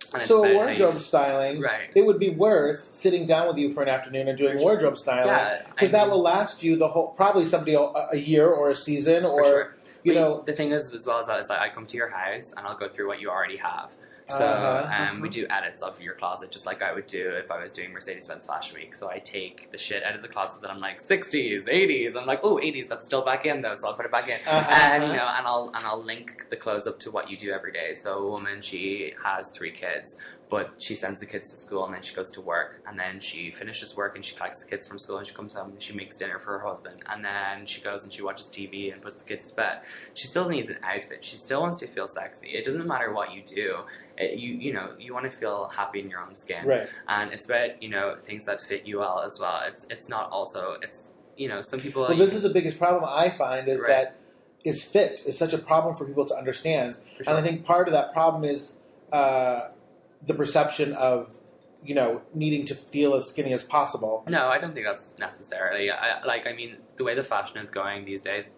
S6: And it's
S1: So
S6: about
S1: a
S6: how you-
S1: wardrobe styling,
S6: Right.
S1: it would be worth sitting down with you for an afternoon and doing
S6: For sure.
S1: wardrobe styling,
S6: Yeah,
S1: because
S6: I
S1: that
S6: mean-
S1: will last you the whole, probably somebody a, a year or a season, or
S6: For sure.
S1: you
S6: But
S1: know.
S6: the thing is, as well as that, is that I come to your house and I'll go through what you already have. So
S1: Uh-huh.
S6: um, we do edits of your closet, just like I would do if I was doing Mercedes-Benz Fashion Week. So I take the shit out of the closet that I'm like sixties, eighties. I'm like, oh, eighties, that's still back in though, so I'll put it back in.
S1: Uh-huh.
S6: And you know, and I'll and I'll link the clothes up to what you do every day. So a woman, she has three kids, but she sends the kids to school and then she goes to work, and then she finishes work and she collects the kids from school and she comes home and she makes dinner for her husband, and then she goes and she watches T V and puts the kids to bed. She still needs an outfit. She still wants to feel sexy. It doesn't matter what you do. It, you you know you want to feel happy in your own skin,
S1: Right.
S6: and it's about you know things that fit you well as well. It's it's not also it's you know some people.
S1: Well, this is the biggest problem I find is
S6: Right.
S1: that is fit is such a problem for people to understand,
S6: For sure.
S1: and I think part of that problem is uh, the perception of you know needing to feel as skinny as possible.
S6: No, I don't think that's necessarily. I, like, I mean, the way the fashion is going these days,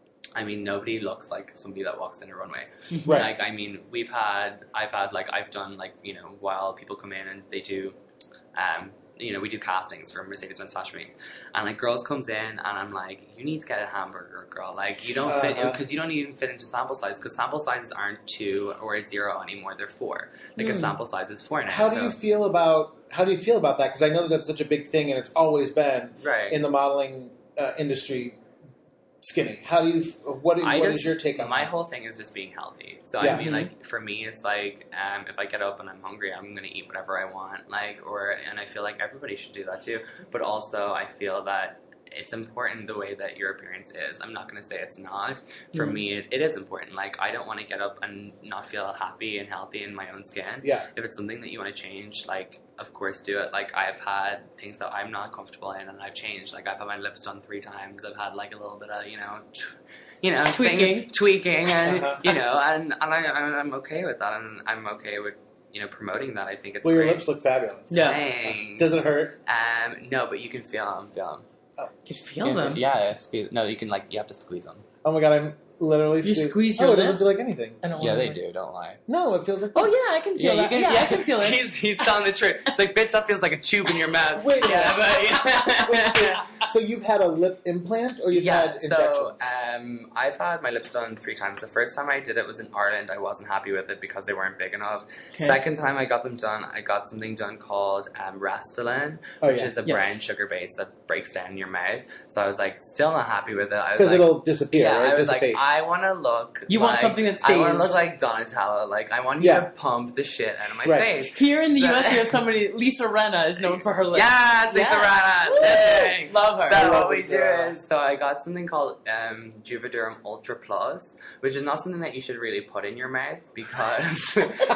S6: I mean, nobody looks like somebody that walks in a runway.
S1: Right.
S6: Like, I mean, we've had, I've had, like, I've done, like, you know, while people come in and they do, um, you know, we do castings for Mercedes-Benz Fashion Week, and like girls comes in, and I'm like, you need to get a hamburger, girl. Like, you don't fit
S1: Uh-huh.
S6: because you don't even fit into sample size, because sample sizes aren't two or a zero anymore; they're four. Like a
S4: Mm.
S6: sample size is four now.
S1: How do
S6: so,
S1: you feel about how do you feel about that? Because I know that that's such a big thing, and it's always been
S6: right?
S1: in the modeling uh, industry. Skinny. How do you? What,
S6: I
S1: what
S6: just-
S1: is your take on
S6: my
S1: that?
S6: whole thing is just being healthy. So
S1: Yeah.
S6: I mean,
S4: Mhm.
S6: like for me, it's like um, if I get up and I'm hungry, I'm gonna eat whatever I want. Like, or and I feel like everybody should do that too. But also, I feel that it's important the way that your appearance is. I'm not gonna say it's not. For
S1: Mm-hmm.
S4: Mhm.
S6: me, it, it is important. Like, I don't want to get up and not feel happy and healthy in my own skin.
S1: Yeah.
S6: If it's something that you want to change, like, of course, do it. Like, I've had things that I'm not comfortable in, and I've changed. Like, I've had my lips done three times. I've had like a little bit of, you know, t- you know,
S4: Tweaking.
S6: things, tweaking, and
S1: Uh-huh.
S6: you know, and and I, I'm okay with that, and I'm okay with you know promoting that. I think it's
S1: Well, your
S6: great.
S1: lips look fabulous.
S4: Yeah.
S6: Thanks.
S1: Does it hurt?
S6: Um, no, but you can feel them. Feel them.
S4: You can feel them.
S6: Yeah, squeeze. No, you can like you have to squeeze them.
S1: Oh my god, I'm literally.
S4: You
S1: squeeze-
S4: squeeze
S1: Oh,
S4: your
S1: it doesn't
S4: lip?
S1: feel like anything.
S4: I don't
S6: Yeah,
S4: wanna
S6: they
S4: work.
S6: do. Don't lie.
S1: No, it feels like.
S4: Oh yeah, I can feel that. yeah, I can feel it.
S6: He's he's telling the truth. It's like, bitch, that feels like a tube in your mouth.
S1: Wait a
S6: yeah, but
S1: Wait,
S6: yeah.
S1: so, so you've had a lip implant, or you've
S6: yeah,
S1: had injections?
S6: so um, I've had my lips done three times. The first time I did it was in Ireland. I wasn't happy with it because they weren't big enough.
S4: Okay.
S6: Second time I got them done, I got something done called um, Restylane,
S1: Oh,
S6: which
S1: yeah.
S6: is a
S4: Yes.
S6: brown sugar base that breaks down in your mouth. So I was like, still not happy with it. I was
S1: Because
S6: like,
S1: it'll disappear.
S6: yeah,
S1: right?
S6: I was like,
S1: Dissipate.
S6: I want to look.
S4: You want
S6: like-
S4: something that
S6: I want to
S4: stays.
S6: look like Donatella. Like, I want you
S1: Yeah.
S6: to pump the shit out of my
S1: Right.
S6: face.
S4: Here in the
S6: So-
S4: U S, we have somebody. Lisa Renna is known for her lips.
S6: Yes, Lisa
S4: Yeah.
S6: Rana.
S4: Woo!
S6: Living.
S4: Love her.
S6: So
S1: I love
S6: what we
S1: Lisa
S6: do
S1: Rinna.
S6: is, so I got something called um, Juvederm Ultra Plus, which is not something that you should really put in your mouth because.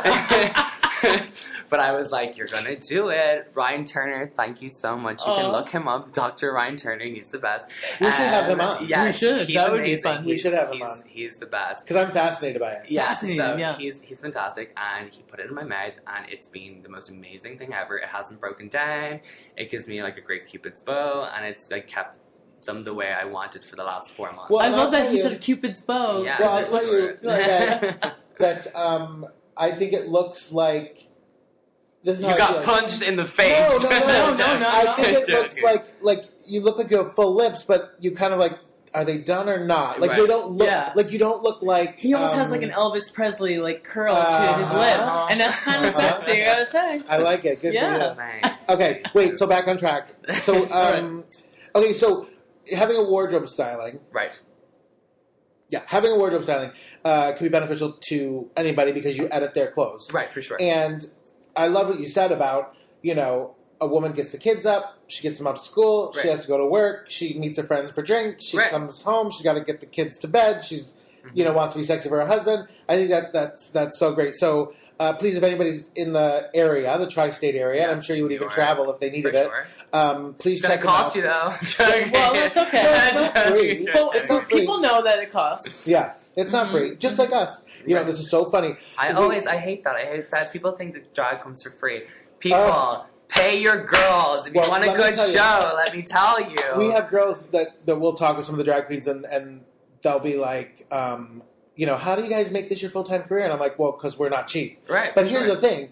S6: But I was like, you're gonna do it, Ryan Turner. Thank you so much. You can
S4: Aw.
S6: look him up, Doctor Ryan Turner. He's the best.
S1: We should have him on.
S6: Yes,
S4: We should.
S6: He's
S4: That would be
S6: amazing.
S4: fun.
S1: We
S6: He's-
S1: should have him
S6: he's,
S1: on.
S6: He's the best.
S1: Because I'm fascinated by it.
S6: Yeah,
S4: Fascinating,
S6: so
S4: yeah.
S6: he's he's fantastic, and he put it in my mouth, and it's been the most amazing thing ever. It hasn't broken down. It gives me like a great Cupid's bow, and it's like kept them the way I wanted for the last four months.
S1: Well,
S4: I
S1: and
S4: love
S1: I'll
S4: that
S1: tell
S4: he
S1: you-
S4: said Cupid's bow.
S6: yeah,
S1: Well, I'll
S6: it's
S1: tell you
S6: like-
S1: that- that um, I think it looks like. This is
S6: you
S1: how I
S6: got
S1: feel.
S6: punched in the face.
S1: No, no, no,
S4: No, no, no,
S1: I
S4: no.
S1: think it
S6: Joking.
S1: looks like like you look like you have full lips, but you kind of like, are they done or not? Like they
S6: Right.
S1: don't look
S4: Yeah.
S1: like you don't look like.
S4: He almost
S1: um,
S4: has like an Elvis Presley like curl to his
S1: Uh-huh.
S4: lip, and that's kind of
S1: Uh-huh.
S4: sexy. I gotta say.
S1: I like it. Good
S4: Yeah.
S1: for
S6: Nice.
S1: you. Okay, wait. So back on track. So um, okay, so having a wardrobe styling,
S6: Right.
S1: yeah, having a wardrobe styling uh, can be beneficial to anybody because you edit their clothes.
S6: Right, for sure.
S1: And I love what you said about, you know, a woman gets the kids up, she gets them out to school, she
S6: Right.
S1: has to go to work, she meets her friends for drinks, she
S6: Right.
S1: comes home, she's got to get the kids to bed, she's, you know, wants to be sexy for her husband. I think that that's that's so great. So uh, please, if anybody's in the area, the tri-state area, and I'm
S6: Yes,
S1: sure you would
S6: New
S1: even
S6: York.
S1: travel if they
S6: For
S1: needed it,
S6: sure.
S1: um, please
S6: It's gonna
S1: check them
S6: cost
S1: out.
S6: you though.
S4: Well, that's okay.
S1: No, it's not free.
S4: Well,
S1: It's not free.
S4: people know that it costs.
S1: Yeah, it's not free. Just like us. You know,
S6: Right.
S1: this is so funny.
S6: I
S1: If we-
S6: always, I hate that. I hate that people think that drag comes for free. People, pay your girls. If
S1: Well,
S6: you want a
S1: let me
S6: good
S1: tell you.
S6: show, let me tell you.
S1: We have girls that, that will talk with some of the drag queens, and, and they'll be like, um, you know, how do you guys make this your full time career? And I'm like, well, because we're not cheap.
S6: right.
S1: But
S6: for
S1: here's
S6: sure.
S1: the thing: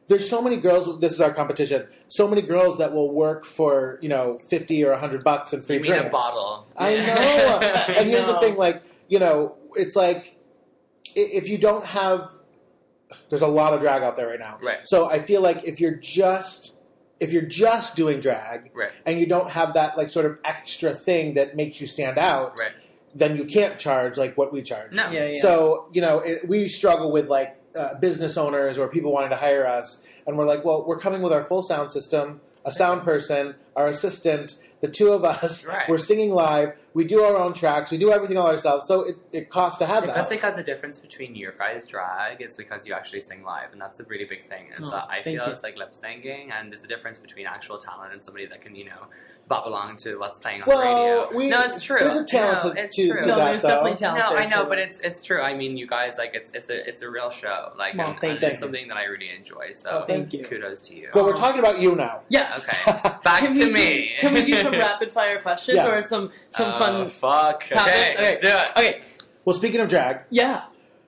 S1: there's so many girls. This is our competition. So many girls that will work for you know fifty or a hundred bucks and free
S6: You mean
S1: drinks.
S6: a bottle.
S1: I
S6: Yeah.
S1: know. And here's the
S4: know.
S1: thing, like you know, it's like i- if you don't have, there's a lot of drag out there right now.
S6: Right.
S1: So I feel like if you're just if you're just doing drag
S6: Right.
S1: and you don't have that like sort of extra thing that makes you stand out,
S6: Right.
S1: then you can't charge like what we charge.
S6: No.
S4: Yeah, yeah.
S1: So, you know, it, we struggle with like uh, business owners or people wanting to hire us. And we're like, well, we're coming with our full sound system, a sound person, our assistant, the two of us.
S6: Right.
S1: We're singing live. We do our own tracks. We do everything all ourselves. So it, it costs to have that.
S6: That's because the difference between your guys' drag is because you actually sing live, and that's a really big thing. Is
S4: Oh,
S6: that I
S4: thank
S6: feel
S4: you.
S6: it's like lip syncing, and there's a difference between actual talent and somebody that can, you know, bob along to what's playing on
S1: well,
S6: the radio.
S1: we,
S6: no, it's true.
S1: There's a talent
S6: no,
S1: to,
S6: it's
S1: to,
S6: true.
S1: to
S4: No,
S1: that,
S4: there's
S1: though.
S4: definitely talent.
S6: No,
S4: there,
S6: I know,
S4: too.
S6: but it's it's true. I mean, you guys, like, it's it's a it's a real show, like,
S4: Well,
S6: and,
S4: thank
S6: and
S1: you.
S6: it's something that I really enjoy. So,
S1: Oh, thank
S4: you.
S6: kudos to you.
S1: But we're talking about you now.
S4: Yeah.
S6: Okay, back
S4: Can
S6: to
S4: we
S6: me.
S4: Do, can we do some rapid fire questions
S1: Yeah.
S4: or some some
S6: Oh,
S4: fun
S6: fuck.
S4: topics?
S6: Okay, let's do it.
S4: Okay.
S1: Well, speaking of drag,
S4: Yeah.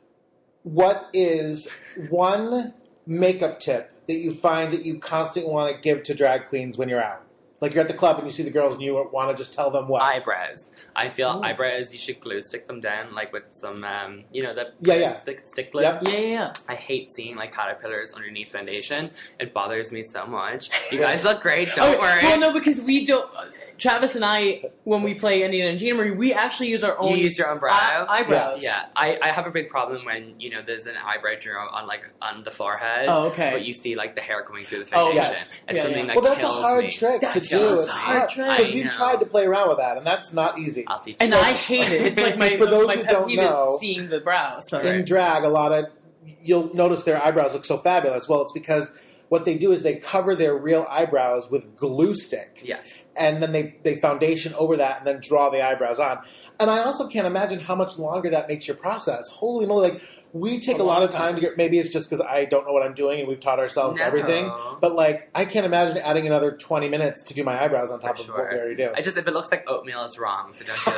S1: what is one makeup tip that you find that you constantly want to give to drag queens when you're out? Like you're at the club and you see the girls and you want to just tell them what?
S6: Eyebrows. I feel
S4: Ooh.
S6: eyebrows. You should glue stick them down, like with some, um, you know, the
S1: Yeah, yeah.
S6: the stick glue.
S1: Yep.
S4: Yeah, yeah, yeah.
S6: I hate seeing like caterpillars underneath foundation. It bothers me so much. You guys look great. Don't
S4: Oh,
S6: worry.
S4: Well, no, because we don't. Travis and I, when we play Indian and Gina Marie, we actually use our own.
S6: You use your own brow?
S4: eye- eyebrows.
S6: Yeah, I, I have a big problem when, you know, there's an eyebrow draw on like on the forehead.
S4: Oh, okay.
S6: But you see like the hair coming through the
S4: Oh,
S6: foundation.
S1: yes.
S6: It's
S4: Yeah,
S6: something
S4: yeah.
S6: that
S1: Well, that's a
S6: kills
S1: hard
S6: me.
S1: trick to
S4: That's
S1: do.
S6: so
S1: It's
S6: hard.
S1: hard
S4: trick.
S1: because
S6: I
S1: we've
S6: know.
S1: tried to play around with that, and that's not easy.
S6: I'll teach
S4: And
S6: you.
S4: I hate it. It's like my
S1: For those
S4: my
S1: who
S4: pet
S1: don't
S4: peeve
S1: know,
S4: is seeing the brow. Sorry.
S1: In drag, a lot of you'll notice their eyebrows look so fabulous. Well, it's because what they do is they cover their real eyebrows with glue stick,
S6: Yes.
S1: and then they they foundation over that and then draw the eyebrows on. And I also can't imagine how much longer that makes your process. Holy moly! Like we take a,
S4: A
S1: lot
S4: lot
S1: of
S4: of
S1: time to
S4: process.
S1: get. Maybe it's just because I don't know what I'm doing, and we've taught ourselves
S6: No.
S1: everything. But like, I can't imagine adding another twenty minutes to do my eyebrows on top
S6: For
S1: of what
S6: sure.
S1: we already do.
S6: I just if it looks like oatmeal, it's wrong. So don't do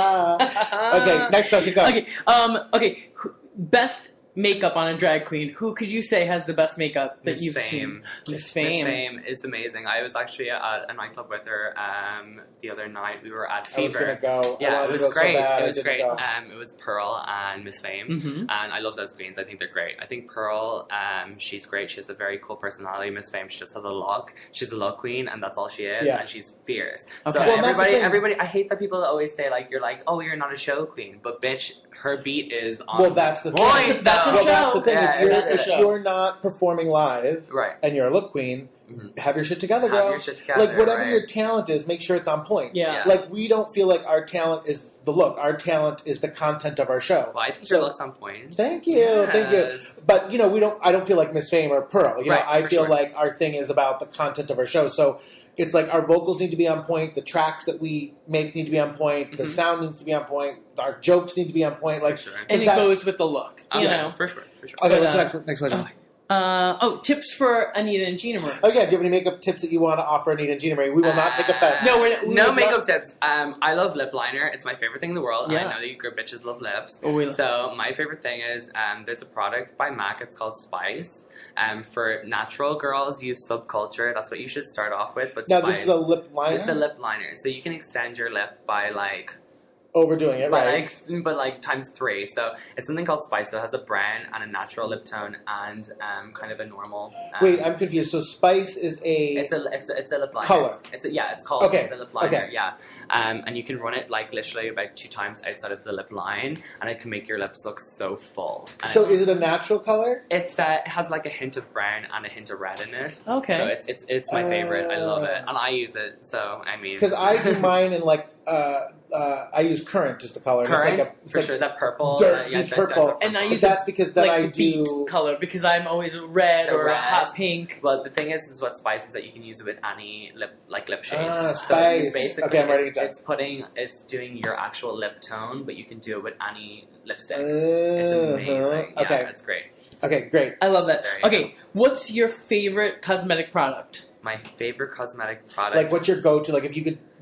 S6: that.
S1: Okay, next question. Go.
S4: Okay. Um. Okay. Who- Best makeup on a drag queen. Who could you say has the best makeup that
S6: Miss
S4: you've
S6: Fame.
S4: seen? Miss
S6: Miss
S4: Fame.
S6: Fame is amazing. I was actually at a nightclub with her um, the other night. We were at
S1: I was
S6: Fever.
S1: gonna go. I
S6: Yeah,
S1: wanted
S6: it
S1: to
S6: was
S1: go so
S6: great.
S1: bad,
S6: it
S1: I
S6: was
S1: didn't
S6: great.
S1: go.
S6: Um, it was Pearl and Miss Fame,
S4: Mhm.
S6: and I love those queens. I think they're great. I think Pearl, um, she's great. She has a very cool personality. Miss Fame, she just has a look. She's a look queen, and that's all she is.
S1: Yeah.
S6: And she's fierce.
S4: Okay.
S6: So
S4: Well,
S1: that's the
S6: everybody,
S1: thing.
S6: everybody, I hate that people always say like you're like, oh, you're not a show queen, but bitch, her beat is on.
S1: Well, that's the thing.
S6: point,
S4: That's a
S6: though.
S1: Well, that's the
S4: show.
S1: thing.
S6: Yeah,
S1: if you're,
S6: that's a
S1: if
S4: show.
S1: you're not performing live
S6: Right.
S1: and you're a look queen,
S6: Mhm.
S1: have your shit together,
S6: Have
S1: bro.
S6: your shit together,
S1: like whatever
S6: right.
S1: your talent is, make sure it's on point.
S4: Yeah.
S6: Yeah.
S1: Like we don't feel like our talent is the look. Our talent is the content of our show.
S6: Well, I think
S1: So-
S6: your look's on point.
S1: Thank you, thank you.
S6: Yes.
S1: But you know, we don't. I don't feel like Miss Fame or Pearl. You know,
S6: Right,
S1: I
S6: for
S1: feel
S6: sure.
S1: like our thing is about the content of our show. So it's like our vocals need to be on point. The tracks that we make need to be on point. The
S6: Mhm.
S1: sound needs to be on point. Our jokes need to be on point. Like,
S6: For sure.
S4: And it
S1: that's-
S4: goes with the look. You
S6: Okay,
S4: know.
S6: for sure, for sure.
S1: okay,
S4: But,
S1: what's the
S4: uh,
S1: next next question?
S4: Uh, oh, tips for Anita and Gina Marie.
S1: Oh yeah, do you have any makeup tips that you want to offer Anita and Gina Marie? We will not take offense.
S4: No, we're- we
S6: no
S4: would
S6: makeup
S4: love-
S6: tips. Um, I love lip liner. It's my favorite thing in the world. and
S4: Yeah.
S6: I know that you good bitches love lips.
S4: Oh, we love-
S6: so my favorite thing is um, there's a product by MAC. It's called Spice. Um, for natural girls, use Subculture. That's what you should start off with. But
S1: Now
S6: Spice,
S1: this is a lip liner.
S6: it's a lip liner, so you can extend your lip by like.
S1: Overdoing it,
S6: But
S1: right?
S6: like, but like times three. So it's something called Spice. So it has a brown and a natural lip tone and um, kind of a normal. Um,
S1: Wait, I'm confused. So Spice is a.
S6: It's a it's a, it's a lip liner.
S1: Color.
S6: It's a, yeah, it's called
S1: Okay,
S6: it's a lip liner.
S1: okay.
S6: Yeah, um, and you can run it like literally about two times outside of the lip line, and it can make your lips look so full. And
S1: so
S6: it's,
S1: is it a natural color?
S6: it's uh, it has like a hint of brown and a hint of red in it.
S4: Okay.
S6: So it's it's it's my favorite. I love it,
S1: Uh.
S6: and I use it. So I mean,
S1: Because I do mine in like uh, uh, I use Current as the color. and
S6: current
S1: It's like a, it's
S6: for
S1: like
S6: sure. That purple,
S1: dirt
S6: uh, yeah,
S1: deep
S6: that-
S1: purple.
S6: that-
S4: And I
S1: But
S4: use
S1: that's because then
S4: like
S1: I
S4: the beet
S1: do.
S4: color because I'm always red
S6: The
S4: or a
S6: red.
S4: hot pink.
S6: But the thing is, is what Spice is that you can use it with any lip, like lip shade.
S1: Ah,
S6: So
S1: Spice.
S6: it's basically,
S1: Okay, I'm writing
S6: it's,
S1: it down.
S6: it's putting, it's doing your actual lip tone, but you can do it with any lipstick.
S1: Uh,
S6: It's amazing. Yeah,
S1: Okay.
S6: it's great.
S1: Okay, great.
S4: I love that.
S6: There you
S4: Okay, what's your favorite cosmetic product?
S6: My favorite cosmetic product.
S1: Like, what's your go-to? Like, if you could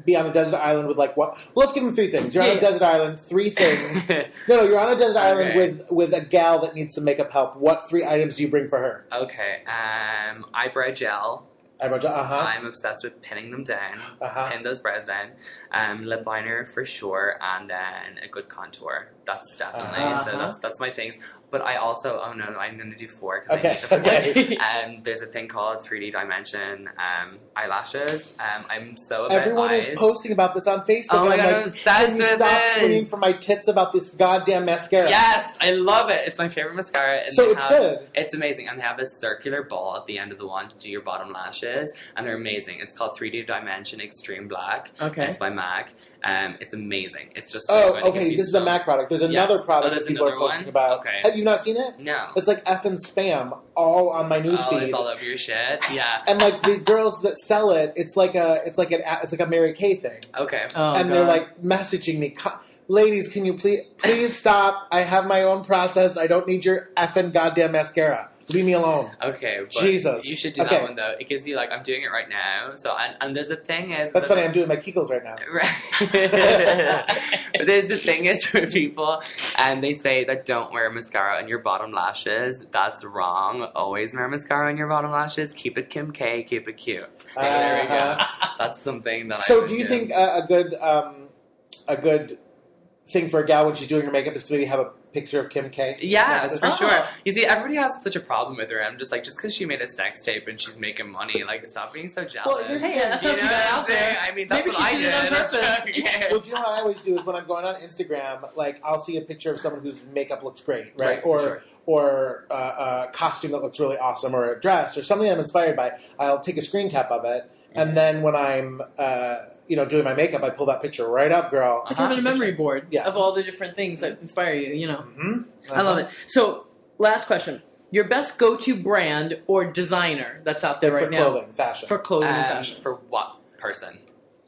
S1: be on a desert island with like what? Well, let's give them three things. You're on
S4: Yeah.
S1: a desert island, three things. no, no, you're on a desert island
S6: Okay.
S1: with with a gal that needs some makeup help. What three items do you bring for her?
S6: Okay, um, eyebrow gel.
S1: Eyebrow gel. Uh huh.
S6: I'm obsessed with pinning them down.
S1: Uh-huh.
S6: Pin those brows down. Um, lip liner for sure, and then a good contour. That's definitely
S1: Uh-huh.
S6: so. That's that's my things. But I also oh no, I'm going to do four because
S1: Okay,
S6: I need to forget.
S1: okay.
S6: Um, there's a thing called three D Dimension um, eyelashes. Um, I'm so about
S1: Everyone
S6: eyes.
S1: is posting about this on Facebook.
S6: Oh my
S1: and I'm
S6: God,
S1: like,
S6: I'm obsessed
S1: can you
S6: with
S1: stop
S6: it.
S1: swinging for my tits about this goddamn mascara?
S6: Yes, I love it. It's my favorite mascara. And
S1: So
S6: they
S1: it's
S6: have-
S1: good.
S6: It's amazing, and they have a circular ball at the end of the wand to do your bottom lashes, and they're amazing. It's called three D Dimension Extreme Black.
S4: Okay.
S6: It's by MAC. Um, it's amazing. It's just so
S1: Oh,
S6: good. It
S1: okay.
S6: gives you
S1: This is a
S6: so-
S1: Mac product. There's
S6: Yes.
S1: another product
S6: Oh, there's
S1: that people are
S6: another
S1: posting
S6: one?
S1: about.
S6: Okay.
S1: Have you not seen it?
S6: No.
S1: It's like effing spam all on my
S6: Oh,
S1: newsfeed.
S6: it's all over your shit. Yeah.
S1: and like the girls that sell it, it's like a it's like an it's like a Mary Kay thing,
S6: Okay.
S4: Oh,
S1: and they're
S4: God.
S1: like messaging me, "Co- ladies, can you please please stop? I have my own process. I don't need your effing goddamn mascara. Leave me alone."
S6: Okay. But
S1: Jesus.
S6: You should do
S1: Okay.
S6: that one though. It gives you like I'm doing it right now. So and, and there's a thing is
S1: That's
S6: that-
S1: funny. I'm doing my Kegels right now.
S6: Right. But there's the thing is with people, and they say that don't wear mascara on your bottom lashes. That's wrong. Always wear mascara on your bottom lashes. Keep it Kim K. Keep it cute. So there we go.
S1: Uh-huh.
S6: That's something that. I
S1: So,
S6: would
S1: do you think uh, a good um, a good thing for a gal when she's doing her makeup is to maybe have a picture of Kim K?
S6: Yes,
S1: Next
S6: for
S1: to-
S4: Oh.
S6: sure. You see, everybody has such a problem with her. I'm just like, just because she made a sex tape and she's making money, like, stop being so jealous.
S1: Well, here's the
S4: Hey, that's
S6: you know
S4: something
S6: what
S4: out
S6: I'm saying?
S4: there.
S6: I mean, that's
S4: Maybe
S6: what
S4: she
S6: I
S4: did it on
S6: did.
S4: purpose.
S6: Okay.
S1: Well, do you know what I always do is when I'm going on Instagram, like I'll see a picture of someone whose makeup looks great, right?
S6: Right,
S1: or
S6: for sure.
S1: or uh, a costume that looks really awesome, or a dress, or something I'm inspired by. I'll take a screen cap of it, and then when I'm uh, you know doing my makeup, I pull that picture right up, girl.
S4: Like having a memory board
S1: Yeah.
S4: of all the different things that inspire you, you know.
S1: hmm
S4: I love it. So, last question. Your best go-to brand or designer that's out there
S1: for
S4: right now?
S1: clothing, fashion.
S4: For clothing and
S6: Um,
S4: fashion.
S6: for what person?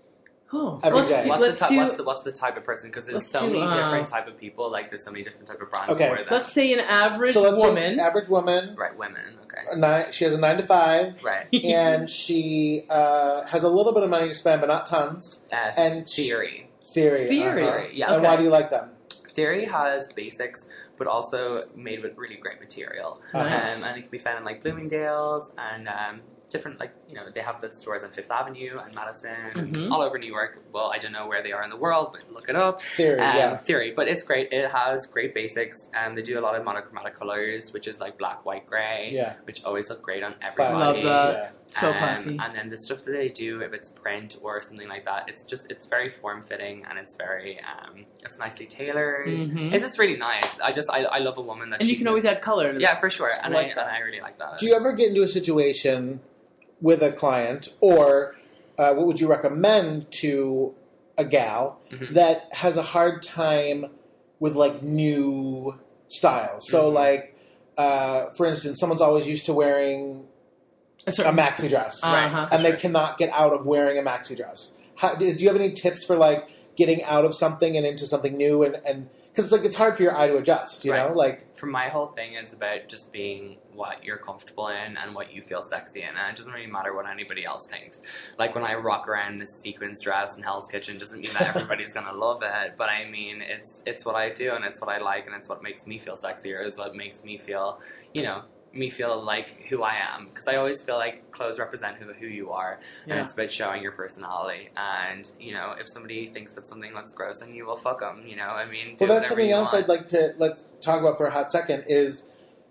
S4: Oh,
S1: Every
S4: let's,
S1: day.
S4: do-
S6: What's
S4: let's
S6: the, ty-
S4: do,
S6: what's, the, what's the type of person? Because there's
S4: let's
S6: so
S4: do,
S6: many
S4: uh,
S6: different type of people. Like, there's so many different type of brands
S1: Okay.
S6: for them.
S4: let's say an average
S1: so let's
S4: woman.
S1: say average woman.
S6: Right, women. Okay.
S1: a nine, she has a nine to five,
S6: Right.
S1: and she uh, has a little bit of money to spend, but not tons.
S6: Uh,
S1: And
S6: theory.
S1: Theory.
S4: Theory.
S1: uh-huh.
S6: Theory, yeah.
S1: And
S4: Okay.
S1: why do you like them?
S6: Theory has basics, but also made with really great material.
S4: Nice.
S6: Um, and it can be found in like Bloomingdale's and um, different, like, you know, they have the stores on Fifth Avenue and Madison and
S4: Mhm.
S6: all over New York. Well, I don't know where they are in the world, but look it up.
S1: Theory,
S6: Um,
S1: yeah.
S6: Theory, but it's great. It has great basics, and they do a lot of monochromatic colors, which is like black, white, gray,
S1: Yeah.
S6: which always look great on
S1: Classy.
S6: everybody.
S4: Love that.
S1: Yeah.
S4: So
S6: Um,
S4: classy.
S6: And then the stuff that they do, if it's print or something like that, it's just it's very form fitting and it's very um, it's nicely tailored.
S4: Mhm.
S6: It's just really nice. I just I, I love a woman that
S4: And
S6: she
S4: you can always add color.
S6: yeah for sure, and
S4: like
S6: I,
S4: that.
S6: and I really like that.
S1: Do you ever get into a situation with a client, or uh, what would you recommend to a gal
S6: Mhm.
S1: that has a hard time with like new styles? So,
S6: Mhm.
S1: like, uh, for instance, someone's always used to wearing
S4: a
S1: a
S4: certain,
S1: maxi dress,
S4: uh-huh.
S1: and they cannot get out of wearing a maxi dress. How, do you have any tips for like getting out of something and into something new? And and because like it's hard for your eye to adjust, you know,
S6: Right.
S1: like.
S6: For my whole thing is about just being what you're comfortable in and what you feel sexy in, and it doesn't really matter what anybody else thinks. Like when I rock around in this sequins dress in Hell's Kitchen, doesn't mean that everybody's gonna love it, but I mean it's it's what I do and it's what I like and it's what makes me feel sexier. Is what makes me feel, you know, me feel like who I am, because I always feel like clothes represent who who you are, and
S4: Yeah.
S6: it's about showing your personality. And you know, if somebody thinks that something looks gross on you, well, fuck them. You know, I mean, do
S1: Well, that's
S6: whatever
S1: something
S6: you
S1: else
S6: want.
S1: I'd like to let's talk about for a hot second is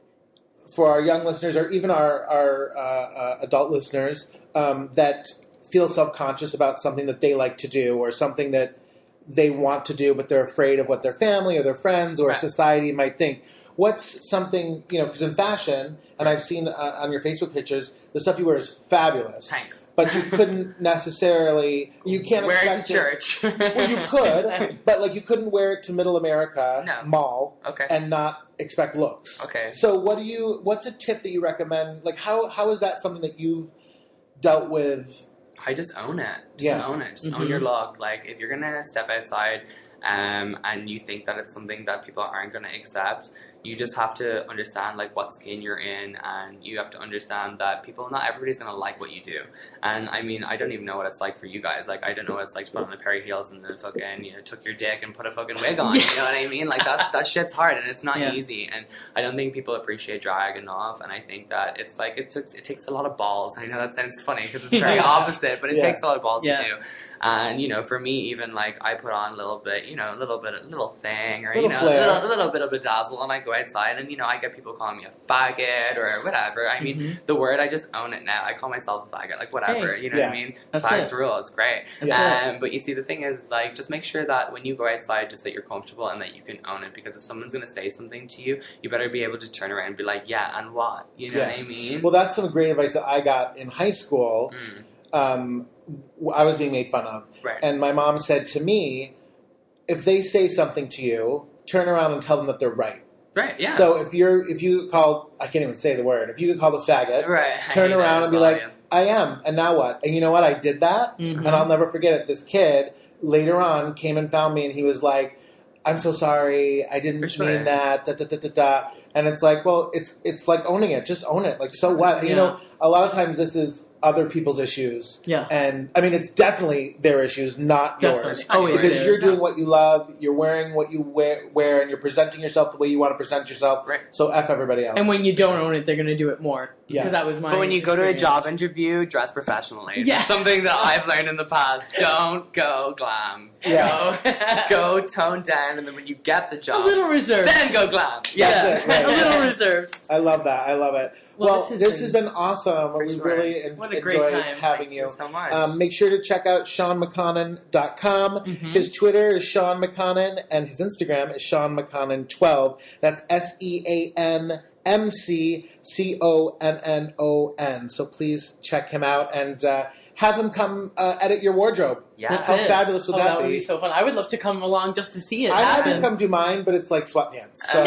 S1: for our young listeners or even our, our uh, uh, adult listeners um, that feel self-conscious about something that they like to do or something that they want to do, but they're afraid of what their family or their friends or
S6: Right.
S1: society might think. What's something, you know, because in fashion, and I've seen uh, on your Facebook pictures, the stuff you wear is fabulous.
S6: Thanks.
S1: But you couldn't necessarily, you can't
S6: Wear it
S1: expect
S6: to church.
S1: Well, you could, but like you couldn't wear it to Middle America
S6: No.
S1: Mall
S6: Okay.
S1: and not expect looks.
S6: Okay.
S1: So, what do you? What's a tip that you recommend? Like, how how is that something that you've dealt with?
S6: I just own it. Just
S1: Yeah.
S6: own it. Just own
S4: Mhm.
S6: your look. Like, if you're gonna step outside um, and you think that it's something that people aren't gonna accept, you just have to understand like what skin you're in, and you have to understand that people, not everybody's gonna like what you do. And I mean, I don't even know what it's like for you guys. Like, I don't know what it's like to put on a pair of heels and then fucking, you know, took your dick and put a fucking wig on. You know what I mean? Like, that that shit's hard, and it's not
S4: Yeah.
S6: easy. And I don't think people appreciate drag enough. And I think that it's like it took it takes a lot of balls. I know that sounds funny because it's very
S4: Yeah.
S6: opposite, but it
S1: Yeah.
S6: takes a lot of balls
S4: Yeah.
S6: to do. And you know, for me, even like I put on a little bit, you know, a little bit, a little thing, or
S1: Little
S6: you know, a
S1: flair.
S6: little, a little bit of bedazzle, and I go outside, and you know, I get people calling me a faggot or whatever. I mean,
S4: Mhm.
S6: the word, I just own it now. I call myself a faggot, like whatever.
S4: Hey.
S6: You know
S1: Yeah.
S6: what I mean?
S4: That's
S6: Fags
S4: it.
S6: rule. It's great.
S1: Yeah.
S6: Um, but you see, the thing is, like, just make sure that when you go outside, just that you're comfortable and that you can own it. Because if someone's gonna say something to you, you better be able to turn around and be like, yeah, and what? You know
S1: Yeah.
S6: what I mean?
S1: Well, that's some great advice that I got in high school.
S6: Mm,
S1: Um, I was being made fun of.
S6: right.
S1: And my mom said to me, if they say something to you, turn around and tell them that they're right.
S6: right. Yeah.
S1: So if you're, if you call, I can't even say the word, if you get called a faggot,
S6: right.
S1: turn
S6: I hate
S1: around
S6: it
S1: and be
S6: as well,
S1: like,
S6: yeah.
S1: I am, and now what? And you know what? I did that,
S4: Mhm.
S1: and I'll never forget it. This kid later on came and found me, and he was like, I'm so sorry, I didn't
S6: For sure.
S1: mean that, da da da da da. And it's like, well, it's it's like owning it. Just own it. Like, so what? You
S4: Yeah.
S1: know, a lot of times this is other people's issues.
S4: Yeah.
S1: And, I mean, it's definitely their issues, not
S4: Definitely.
S1: yours.
S4: Oh, yeah,
S1: Because
S4: it
S1: you're
S4: is.
S1: doing what you love, you're wearing what you wear, wear, and you're presenting yourself the way you want to present yourself.
S6: Right.
S1: So F everybody else.
S4: And when you don't own it, they're going to do it more.
S1: Yeah.
S4: Because that was my
S6: But when you go to a job
S4: experience.
S6: interview, dress professionally.
S4: Yeah.
S6: It's something that I've learned in the past. Don't go glam.
S1: Yeah.
S6: Go, go tone down, and then when you get the
S4: a
S6: job,
S4: little reserved.
S6: then go glam.
S1: That's
S6: Yeah.
S1: it, right.
S4: a little reserved.
S1: I love that. I love it.
S4: Well,
S1: Well,
S4: this has
S1: this
S4: been-
S1: has been awesome.
S6: For
S1: We've
S6: sure.
S1: really en-
S4: What a great
S1: enjoyed
S4: time.
S1: having
S6: Thank
S1: you.
S6: you so much.
S1: Um, make sure to check out Sean McConnon dot com.
S4: Mhm.
S1: His Twitter is Sean McConnon, and his Instagram is Sean McConnon twelve. That's S E A N M C C O N N O N. So please check him out and uh, have him come uh, edit your wardrobe.
S6: Yeah.
S4: That's
S1: How
S4: it.
S1: fabulous would
S4: oh,
S1: that
S4: that would
S1: be?
S4: be so fun. I would love to come along just to see it
S1: I'd have him
S4: happen.
S1: come do mine, but it's like sweatpants. So,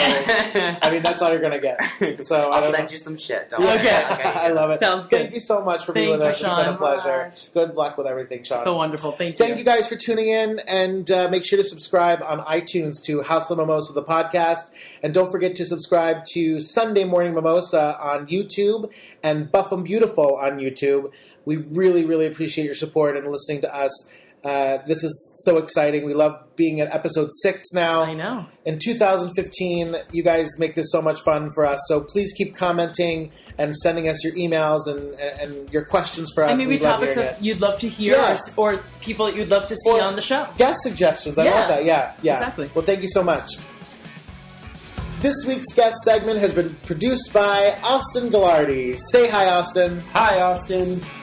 S1: I mean, that's all you're going to get. So I
S6: I'll
S1: don't
S6: send
S1: know.
S6: you some shit. Don't
S1: Yeah.
S6: worry.
S4: Okay.
S1: I love it.
S4: Sounds
S1: Thank
S4: good.
S1: you so much for being
S4: Thank
S1: with
S4: you,
S1: us. It's been a
S4: Sean.
S1: pleasure.
S6: Much.
S1: Good luck with everything, Sean.
S4: So wonderful. Thank you.
S1: Thank you guys for tuning in, and uh, make sure to subscribe on iTunes to House of Mimosa, the podcast. And don't forget to subscribe to Sunday Morning Mimosa on YouTube and Buff 'em Beautiful on YouTube. We really, really appreciate your support and listening to us. Uh, this is so exciting. We love being at episode six now.
S4: I know.
S1: In two thousand fifteen, you guys make this so much fun for us. So please keep commenting and sending us your emails and, and your questions for us.
S4: And maybe
S1: We love
S4: topics
S1: hearing
S4: that
S1: it.
S4: you'd love to hear
S1: Yeah.
S4: or, or people that you'd love to see
S1: Or
S4: on the show.
S1: Guest suggestions. I
S4: Yeah.
S1: love that. Yeah, yeah.
S4: Exactly.
S1: Well, thank you so much. This week's guest segment has been produced by Austin Gallardi. Say hi, Austin.
S7: Hi, Austin.